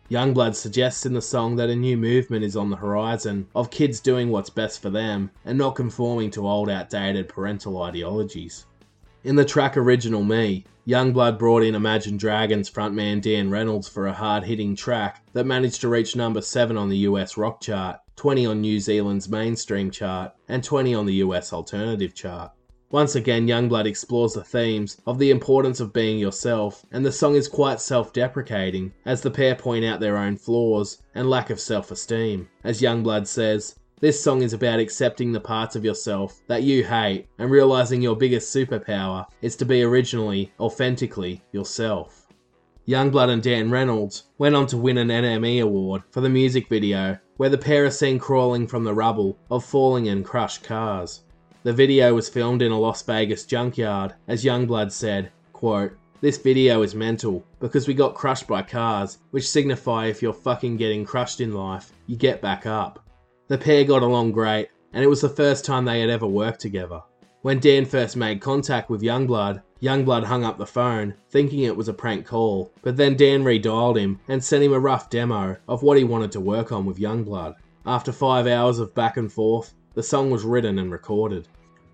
Youngblood suggests in the song that a new movement is on the horizon of kids doing what's best for them and not conforming to old outdated parental ideologies. In the track Original Me, Youngblood brought in Imagine Dragons frontman Dan Reynolds for a hard-hitting track that managed to reach number 7 on the US rock chart, 20 on New Zealand's mainstream chart, and 20 on the US alternative chart. Once again, Youngblood explores the themes of the importance of being yourself, and the song is quite self-deprecating, as the pair point out their own flaws and lack of self-esteem. As Youngblood says, this song is about accepting the parts of yourself that you hate and realizing your biggest superpower is to be originally, authentically yourself. Youngblood and Dan Reynolds went on to win an NME award for the music video, where the pair are seen crawling from the rubble of falling and crushed cars. The video was filmed in a Las Vegas junkyard, as Youngblood said, quote, "This video is mental, because we got crushed by cars, which signify if you're fucking getting crushed in life, you get back up." The pair got along great, and it was the first time they had ever worked together. When Dan first made contact with Youngblood, Youngblood hung up the phone, thinking it was a prank call, but then Dan redialed him and sent him a rough demo of what he wanted to work on with Youngblood. After 5 hours of back and forth, the song was written and recorded.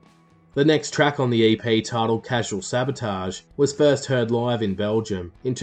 The next track on the EP, titled Casual Sabotage, was first heard live in Belgium in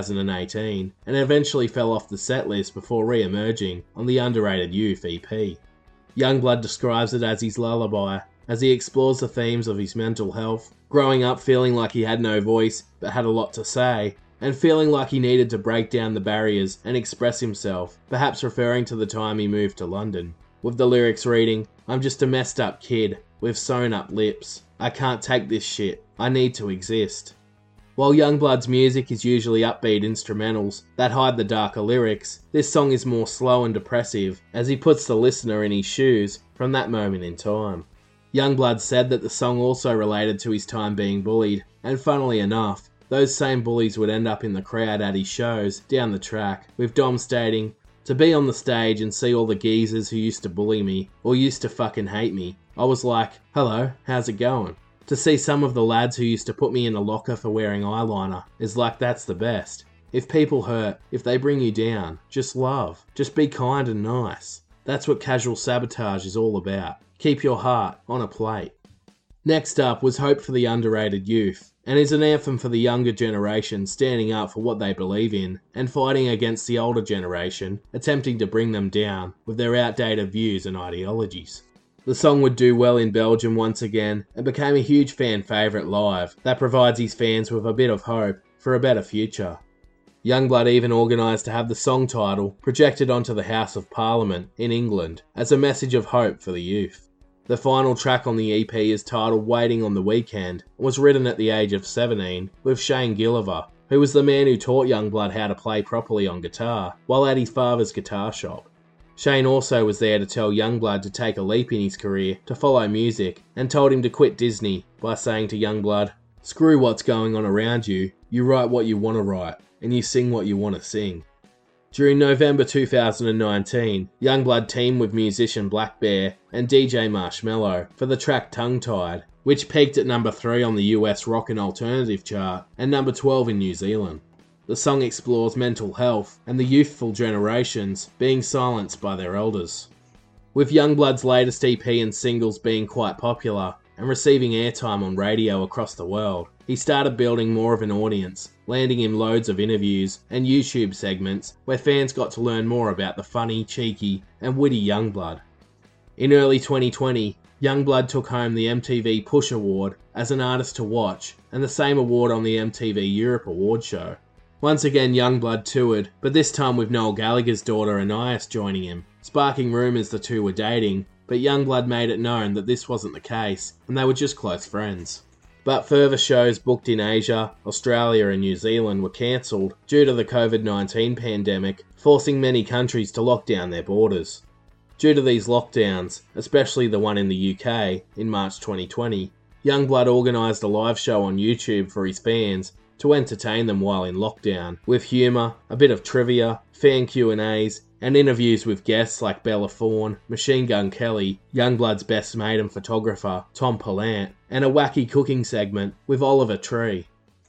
2018 and eventually fell off the setlist before re-emerging on the Underrated Youth EP. Youngblood describes it as his lullaby, as he explores the themes of his mental health, growing up feeling like he had no voice but had a lot to say, and feeling like he needed to break down the barriers and express himself, perhaps referring to the time he moved to London. With the lyrics reading, "I'm just a messed up kid with sewn up lips. I can't take this shit. I need to exist." While Youngblood's music is usually upbeat instrumentals that hide the darker lyrics, this song is more slow and depressive as he puts the listener in his shoes from that moment in time. Youngblood said that the song also related to his time being bullied, and funnily enough, those same bullies would end up in the crowd at his shows down the track, with Dom stating, "To be on the stage and see all the geezers who used to bully me, or used to fucking hate me, I was like, hello, how's it going? To see some of the lads who used to put me in a locker for wearing eyeliner is like that's the best. If people hurt, if they bring you down, just love. Just be kind and nice. That's what Casual Sabotage is all about. Keep your heart on a plate." Next up was Hope for the Underrated Youth, and is an anthem for the younger generation standing up for what they believe in and fighting against the older generation, attempting to bring them down with their outdated views and ideologies. The song would do well in Belgium once again and became a huge fan favourite live that provides his fans with a bit of hope for a better future. Youngblood even organised to have the song title projected onto the House of Parliament in England as a message of hope for the youth. The final track on the EP is titled Waiting on the Weekend and was written at the age of 17 with Shane Gilliver, who was the man who taught Youngblood how to play properly on guitar while at his father's guitar shop. Shane also was there to tell Youngblood to take a leap in his career to follow music and told him to quit Disney by saying to Youngblood, "Screw what's going on around you, you write what you want to write and you sing what you want to sing." During November 2019, Youngblood teamed with musician Black Bear and DJ Marshmello for the track Tongue Tied, which peaked at number 3 on the US rock and alternative chart and number 12 in New Zealand. The song explores mental health and the youthful generations being silenced by their elders. With Youngblood's latest EP and singles being quite popular and receiving airtime on radio across the world, he started building more of an audience, landing in loads of interviews and YouTube segments where fans got to learn more about the funny, cheeky, and witty Youngblood. In early 2020, Youngblood took home the MTV Push Award as an artist to watch and the same award on the MTV Europe Award show. Once again, Youngblood toured, but this time with Noel Gallagher's daughter Anais joining him, sparking rumours the two were dating, but Youngblood made it known that this wasn't the case and they were just close friends. But further shows booked in Asia, Australia and New Zealand were cancelled due to the COVID-19 pandemic, forcing many countries to lock down their borders. Due to these lockdowns, especially the one in the UK in March 2020, Youngblood organised a live show on YouTube for his fans to entertain them while in lockdown, with humour, a bit of trivia, fan Q&As, and interviews with guests like Bella Thorne, Machine Gun Kelly, Youngblood's best mate and photographer, Tom Pallant, and a wacky cooking segment with Oliver Tree.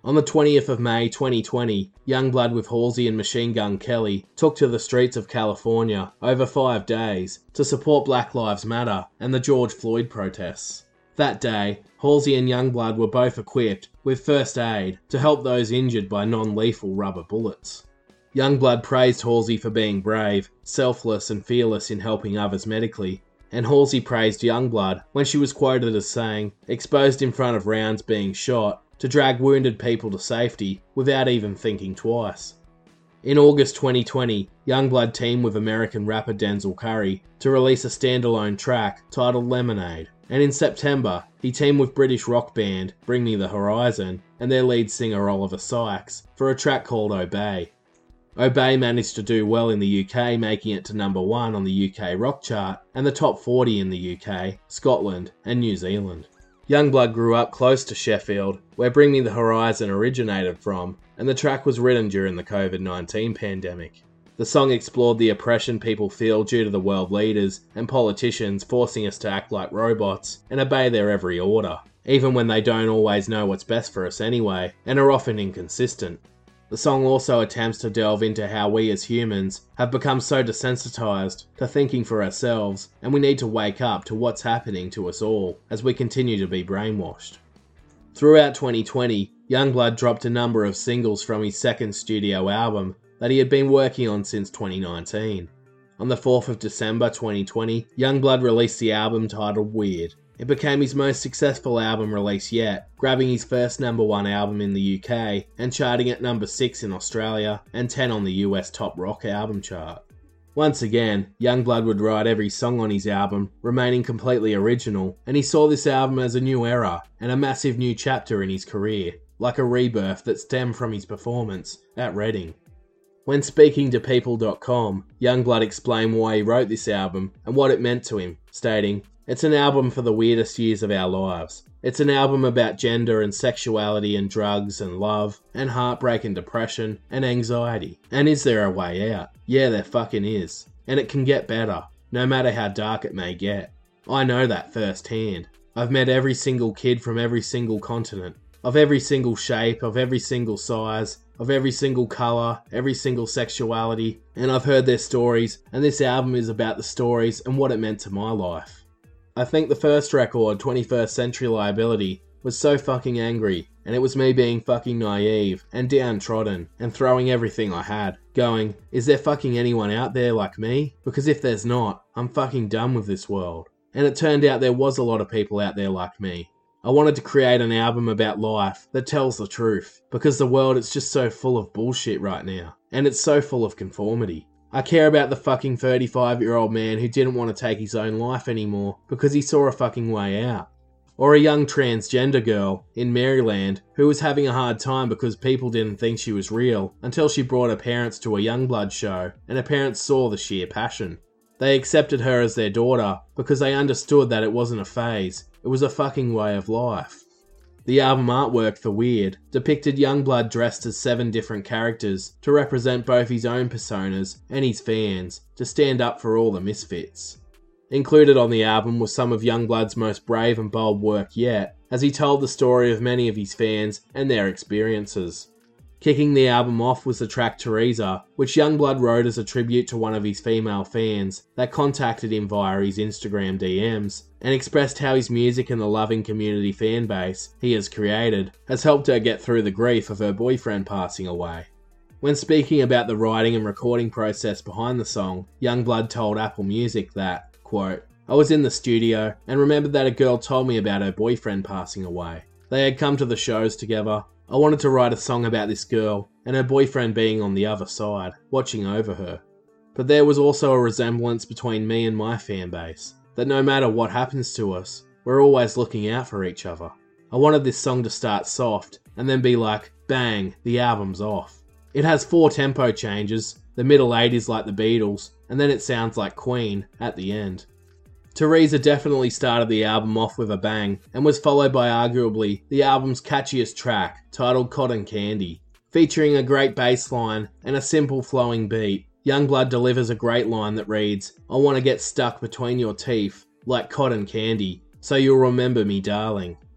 On the 20th of May 2020, Youngblood with Halsey and Machine Gun Kelly took to the streets of California over 5 days to support Black Lives Matter and the George Floyd protests. That day, Halsey and Youngblood were both equipped with first aid to help those injured by non-lethal rubber bullets. Youngblood praised Halsey for being brave, selfless and fearless in helping others medically, and Halsey praised Youngblood when she was quoted as saying, exposed in front of rounds being shot, to drag wounded people to safety without even thinking twice. In August 2020, Youngblood teamed with American rapper Denzel Curry to release a standalone track titled Lemonade, and in September, he teamed with British rock band Bring Me the Horizon and their lead singer Oliver Sykes for a track called Obey. Obey managed to do well in the UK, making it to number 1 on the UK rock chart and the top 40 in the UK, Scotland and New Zealand. Youngblood grew up close to Sheffield, where Bring Me the Horizon originated from, and the track was written during the COVID-19 pandemic. The song explored the oppression people feel due to the world leaders and politicians forcing us to act like robots and obey their every order, even when they don't always know what's best for us anyway, and are often inconsistent. The song also attempts to delve into how we as humans have become so desensitized to thinking for ourselves, and we need to wake up to what's happening to us all as we continue to be brainwashed. Throughout 2020, Youngblood dropped a number of singles from his second studio album that he had been working on since 2019. On the 4th of December 2020, Youngblood released the album titled Weird. It became his most successful album release yet, grabbing his first number 1 album in the UK and charting at number 6 in Australia and 10 on the US Top Rock album chart. Once again, Youngblood would write every song on his album, remaining completely original, and he saw this album as a new era and a massive new chapter in his career, like a rebirth that stemmed from his performance at Reading. When speaking to People.com, Youngblood explained why he wrote this album and what it meant to him, stating, "It's an album for the weirdest years of our lives. It's an album about gender and sexuality and drugs and love and heartbreak and depression and anxiety. And is there a way out? Yeah, there fucking is. And it can get better, no matter how dark it may get. I know that firsthand. I've met every single kid from every single continent, of every single shape, of every single size, of every single colour, every single sexuality, and I've heard their stories, and this album is about the stories and what it meant to my life." I think the first record, 21st Century Liability, was so fucking angry, and it was me being fucking naive and downtrodden and throwing everything I had, going, is there fucking anyone out there like me? Because if there's not, I'm fucking done with this world. And it turned out there was a lot of people out there like me. I wanted to create an album about life that tells the truth, because the world is just so full of bullshit right now, and it's so full of conformity. I care about the fucking 35-year-old man who didn't want to take his own life anymore because he saw a fucking way out. Or a young transgender girl in Maryland who was having a hard time because people didn't think she was real until she brought her parents to a Youngblood show and her parents saw the sheer passion. They accepted her as their daughter because they understood that it wasn't a phase, it was a fucking way of life. The album artwork for Weird depicted Youngblood dressed as 7 different characters to represent both his own personas and his fans, to stand up for all the misfits. Included on the album was some of Youngblood's most brave and bold work yet, as he told the story of many of his fans and their experiences. Kicking the album off was the track Teresa, which Youngblood wrote as a tribute to one of his female fans that contacted him via his Instagram DMs, and expressed how his music and the loving community fan base he has created has helped her get through the grief of her boyfriend passing away. When speaking about the writing and recording process behind the song, Youngblood told Apple Music that, quote, "I was in the studio and remembered that a girl told me about her boyfriend passing away. They had come to the shows together. I wanted to write a song about this girl and her boyfriend being on the other side, watching over her. But there was also a resemblance between me and my fan base, that no matter what happens to us, we're always looking out for each other. I wanted this song to start soft and then be like, bang, the album's off. It has 4 tempo changes, the middle 8 is like the Beatles, and then it sounds like Queen at the end. Teresa definitely started the album off with a bang, and was followed by arguably the album's catchiest track, titled Cotton Candy. Featuring a great bass line and a simple flowing beat, Youngblood delivers a great line that reads, "I want to get stuck between your teeth, like cotton candy, so you'll remember me, darling."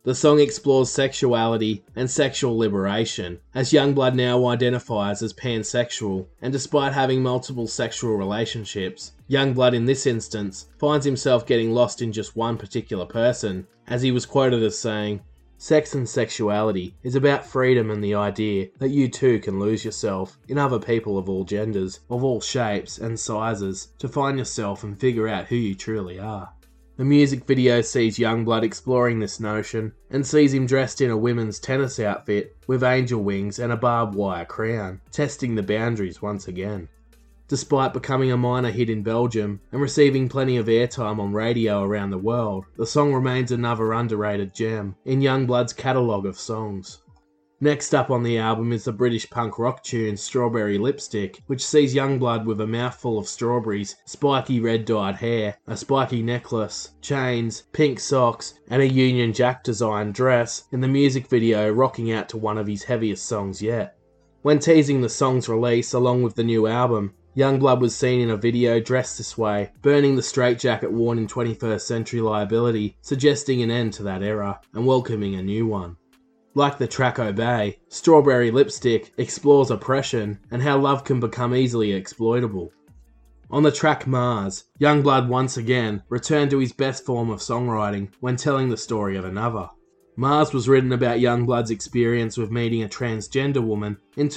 The song explores sexuality and sexual liberation, as Yungblud now identifies as pansexual, and despite having multiple sexual relationships, Yungblud in this instance finds himself getting lost in just one particular person, as he was quoted as saying, "Sex and sexuality is about freedom and the idea that you too can lose yourself in other people of all genders, of all shapes and sizes, to find yourself and figure out who you truly are." The music video sees Yungblud exploring this notion, and sees him dressed in a women's tennis outfit with angel wings and a barbed wire crown, testing the boundaries once again. Despite becoming a minor hit in Belgium and receiving plenty of airtime on radio around the world, the song remains another underrated gem in Yungblud's catalogue of songs. Next up on the album is the British punk rock tune Strawberry Lipstick, which sees Yungblud with a mouthful of strawberries, spiky red dyed hair, a spiky necklace, chains, pink socks, and a Union Jack designed dress in the music video rocking out to one of his heaviest songs yet. When teasing the song's release along with the new album, Yungblud was seen in a video dressed this way, burning the straitjacket worn in 21st century liability, suggesting an end to that era and welcoming a new one. Like the track Obey, Strawberry Lipstick explores oppression and how love can become easily exploitable. On the track Mars, Yungblud once again returned to his best form of songwriting when telling the story of another. Mars was written about Yungblud's experience with meeting a transgender woman in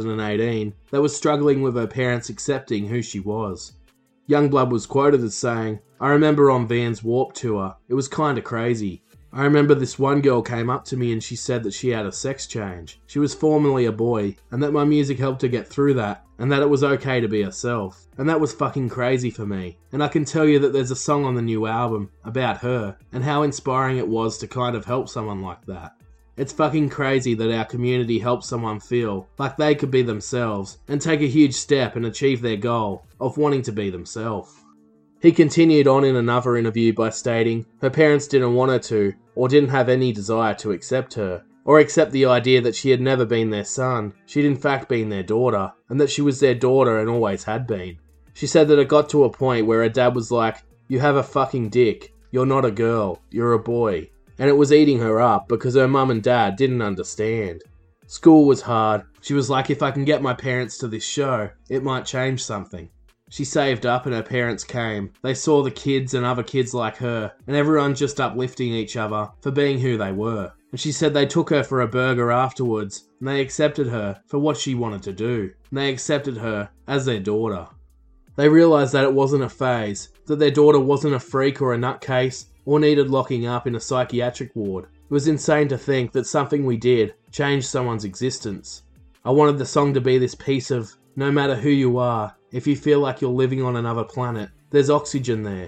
2018 that was struggling with her parents accepting who she was. Yungblud was quoted as saying, "I remember on Van's Warped Tour, it was kinda crazy. I remember this one girl came up to me and she said that she had a sex change. She was formerly a boy, and that my music helped her get through that, and that it was okay to be herself. And that was fucking crazy for me. And I can tell you that there's a song on the new album about her, and how inspiring it was to kind of help someone like that. It's fucking crazy that our community helps someone feel like they could be themselves, and take a huge step and achieve their goal of wanting to be themselves." He continued on in another interview by stating her parents didn't want her to, or didn't have any desire to accept her, or accept the idea that she had never been their son, she'd in fact been their daughter, and that she was their daughter and always had been. She said that it got to a point where her dad was like, "You have a fucking dick, you're not a girl, you're a boy," and it was eating her up because her mum and dad didn't understand. School was hard. She was like, "If I can get my parents to this show, it might change something." She saved up and her parents came. They saw the kids and other kids like her, and everyone just uplifting each other for being who they were. And she said they took her for a burger afterwards, and they accepted her for what she wanted to do. And they accepted her as their daughter. They realised that it wasn't a phase, that their daughter wasn't a freak or a nutcase, or needed locking up in a psychiatric ward. It was insane to think that something we did changed someone's existence. I wanted the song to be this piece of, no matter who you are, if you feel like you're living on another planet, there's oxygen there.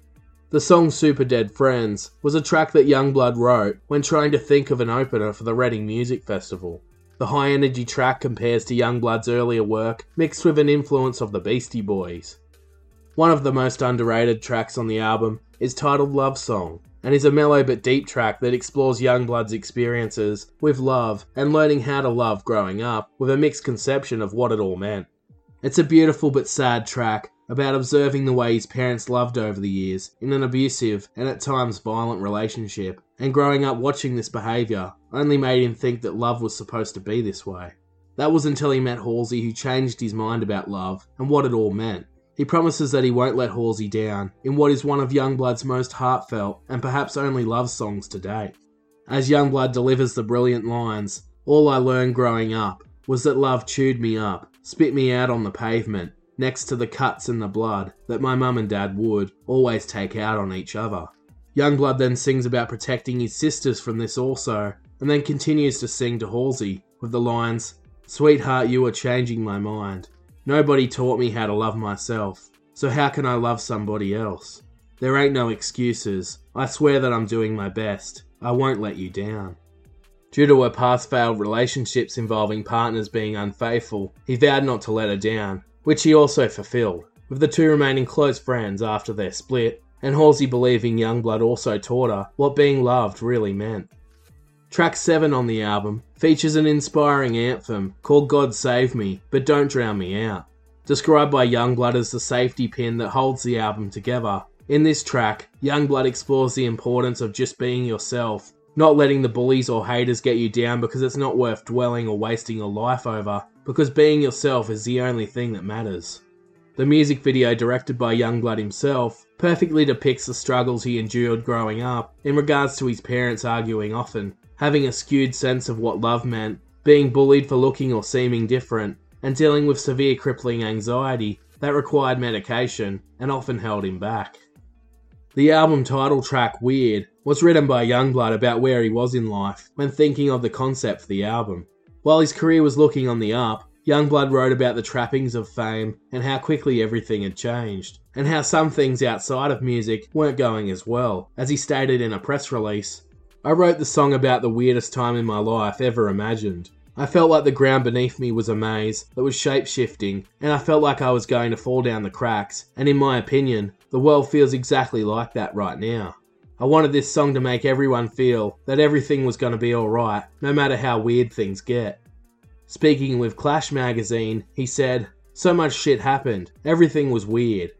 The song Super Dead Friends was a track that Yungblud wrote when trying to think of an opener for the Reading Music Festival. The high energy track compares to Youngblood's earlier work, mixed with an influence of the Beastie Boys. One of the most underrated tracks on the album is titled Love Song, and is a mellow but deep track that explores Youngblood's experiences with love and learning how to love growing up, with a mixed conception of what it all meant. It's a beautiful but sad track about observing the way his parents loved over the years in an abusive and at times violent relationship, and growing up watching this behaviour only made him think that love was supposed to be this way. That was until he met Halsey, who changed his mind about love and what it all meant. He promises that he won't let Halsey down in what is one of Youngblood's most heartfelt and perhaps only love songs to date. As Youngblood delivers the brilliant lines, "All I learned growing up was that love chewed me up, spit me out on the pavement, next to the cuts and the blood that my mum and dad would always take out on each other." Youngblood then sings about protecting his sisters from this also, and then continues to sing to Halsey with the lines, "Sweetheart, you are changing my mind. Nobody taught me how to love myself, so how can I love somebody else? There ain't no excuses. I swear that I'm doing my best. I won't let you down." Due to her past failed relationships involving partners being unfaithful, he vowed not to let her down, which he also fulfilled, with the two remaining close friends after their split, and Halsey believing Youngblood also taught her what being loved really meant. Track 7 on the album features an inspiring anthem called God Save Me, But Don't Drown Me Out, described by Youngblood as the safety pin that holds the album together. In this track, Youngblood explores the importance of just being yourself, Not letting the bullies or haters get you down because it's not worth dwelling or wasting your life over, because being yourself is the only thing that matters. The music video, directed by Yungblud himself, perfectly depicts the struggles he endured growing up in regards to his parents arguing often, having a skewed sense of what love meant, being bullied for looking or seeming different, and dealing with severe crippling anxiety that required medication and often held him back. The album title track, Weird, was written by Yungblud about where he was in life when thinking of the concept for the album. While his career was looking on the up, Yungblud wrote about the trappings of fame and how quickly everything had changed, and how some things outside of music weren't going as well. As he stated in a press release, "I wrote the song about the weirdest time in my life ever imagined. I felt like the ground beneath me was a maze that was shape-shifting, and I felt like I was going to fall down the cracks, and in my opinion, the world feels exactly like that right now. I wanted this song to make everyone feel that everything was going to be alright, no matter how weird things get." Speaking with Clash magazine, he said, "So much shit happened. Everything was weird.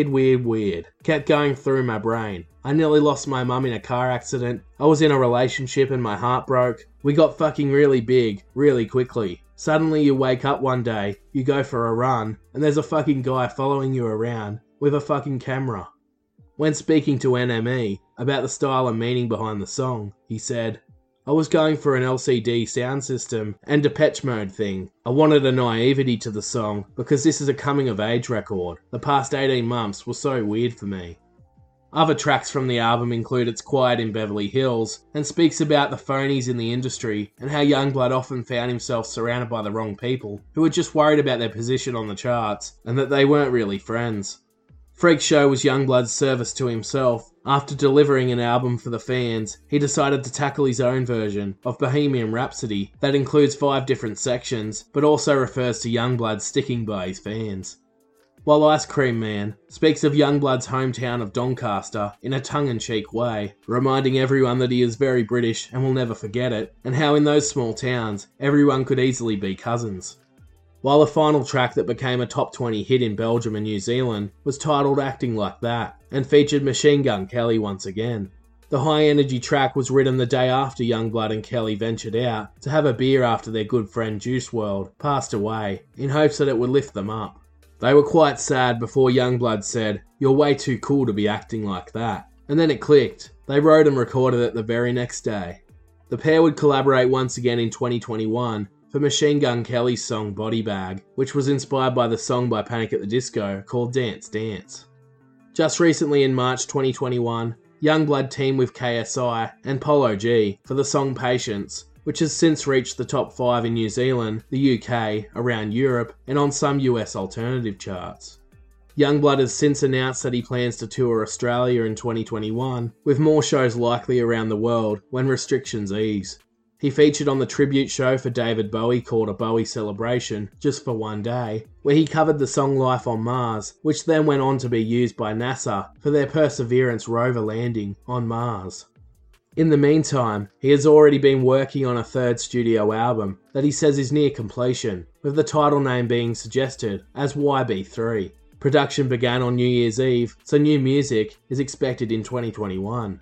Weird. Kept going through my brain. I nearly lost my mum in a car accident. I was in a relationship and my heart broke. We got fucking really big, really quickly. Suddenly you wake up one day, you go for a run, and there's a fucking guy following you around with a fucking camera." When speaking to NME about the style and meaning behind the song, he said, "I was going for an LCD sound system and Depeche Mode thing. I wanted a naivety to the song because this is a coming of age record. The past 18 months was so weird for me." Other tracks from the album include It's Quiet in Beverly Hills, and speaks about the phonies in the industry and how Yungblud often found himself surrounded by the wrong people who were just worried about their position on the charts and that they weren't really friends. Freak Show was Youngblud's service to himself. After delivering an album for the fans, he decided to tackle his own version of Bohemian Rhapsody that includes 5 different sections, but also refers to Youngblood sticking by his fans. While Ice Cream Man speaks of Youngblood's hometown of Doncaster in a tongue-in-cheek way, reminding everyone that he is very British and will never forget it, and how in those small towns, everyone could easily be cousins. While the final track that became a top 20 hit in Belgium and New Zealand was titled Acting Like That, and featured Machine Gun Kelly once again. The high-energy track was written the day after Yungblud and Kelly ventured out to have a beer after their good friend Juice WRLD passed away, in hopes that it would lift them up. They were quite sad before Yungblud said, "You're way too cool to be acting like that." And then it clicked. They wrote and recorded it the very next day. The pair would collaborate once again in 2021 for Machine Gun Kelly's song Body Bag, which was inspired by the song by Panic! At the Disco called Dance Dance. Just recently in March 2021, Yungblud teamed with KSI and Polo G for the song Patience, which has since reached the top 5 in New Zealand, the UK, around Europe, and on some US alternative charts. Yungblud has since announced that he plans to tour Australia in 2021, with more shows likely around the world when restrictions ease. He featured on the tribute show for David Bowie called A Bowie Celebration, just for one day, where he covered the song Life on Mars, which then went on to be used by NASA for their Perseverance rover landing on Mars. In the meantime, he has already been working on a 3rd studio album that he says is near completion, with the title name being suggested as YB3. Production began on New Year's Eve, so new music is expected in 2021.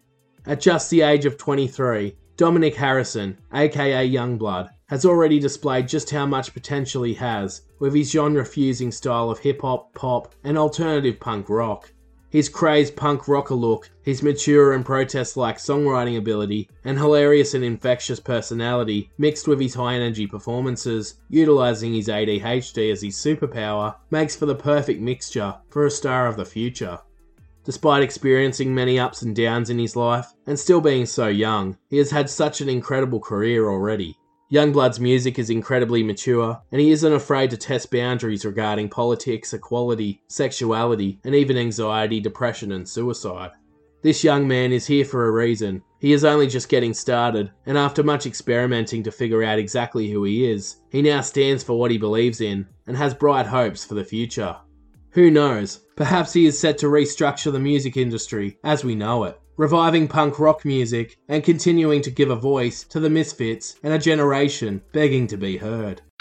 At just the age of 23, Dominic Harrison, aka Yungblud, has already displayed just how much potential he has with his genre-fusing style of hip-hop, pop, and alternative punk rock. His crazed punk rocker look, his mature and protest-like songwriting ability, and hilarious and infectious personality mixed with his high-energy performances, utilising his ADHD as his superpower, makes for the perfect mixture for a star of the future. Despite experiencing many ups and downs in his life, and still being so young, he has had such an incredible career already. Youngblood's music is incredibly mature, and he isn't afraid to test boundaries regarding politics, equality, sexuality, and even anxiety, depression, and suicide. This young man is here for a reason. He is only just getting started, and after much experimenting to figure out exactly who he is, he now stands for what he believes in, and has bright hopes for the future. Who knows, perhaps he is set to restructure the music industry as we know it, reviving punk rock music and continuing to give a voice to the misfits and a generation begging to be heard.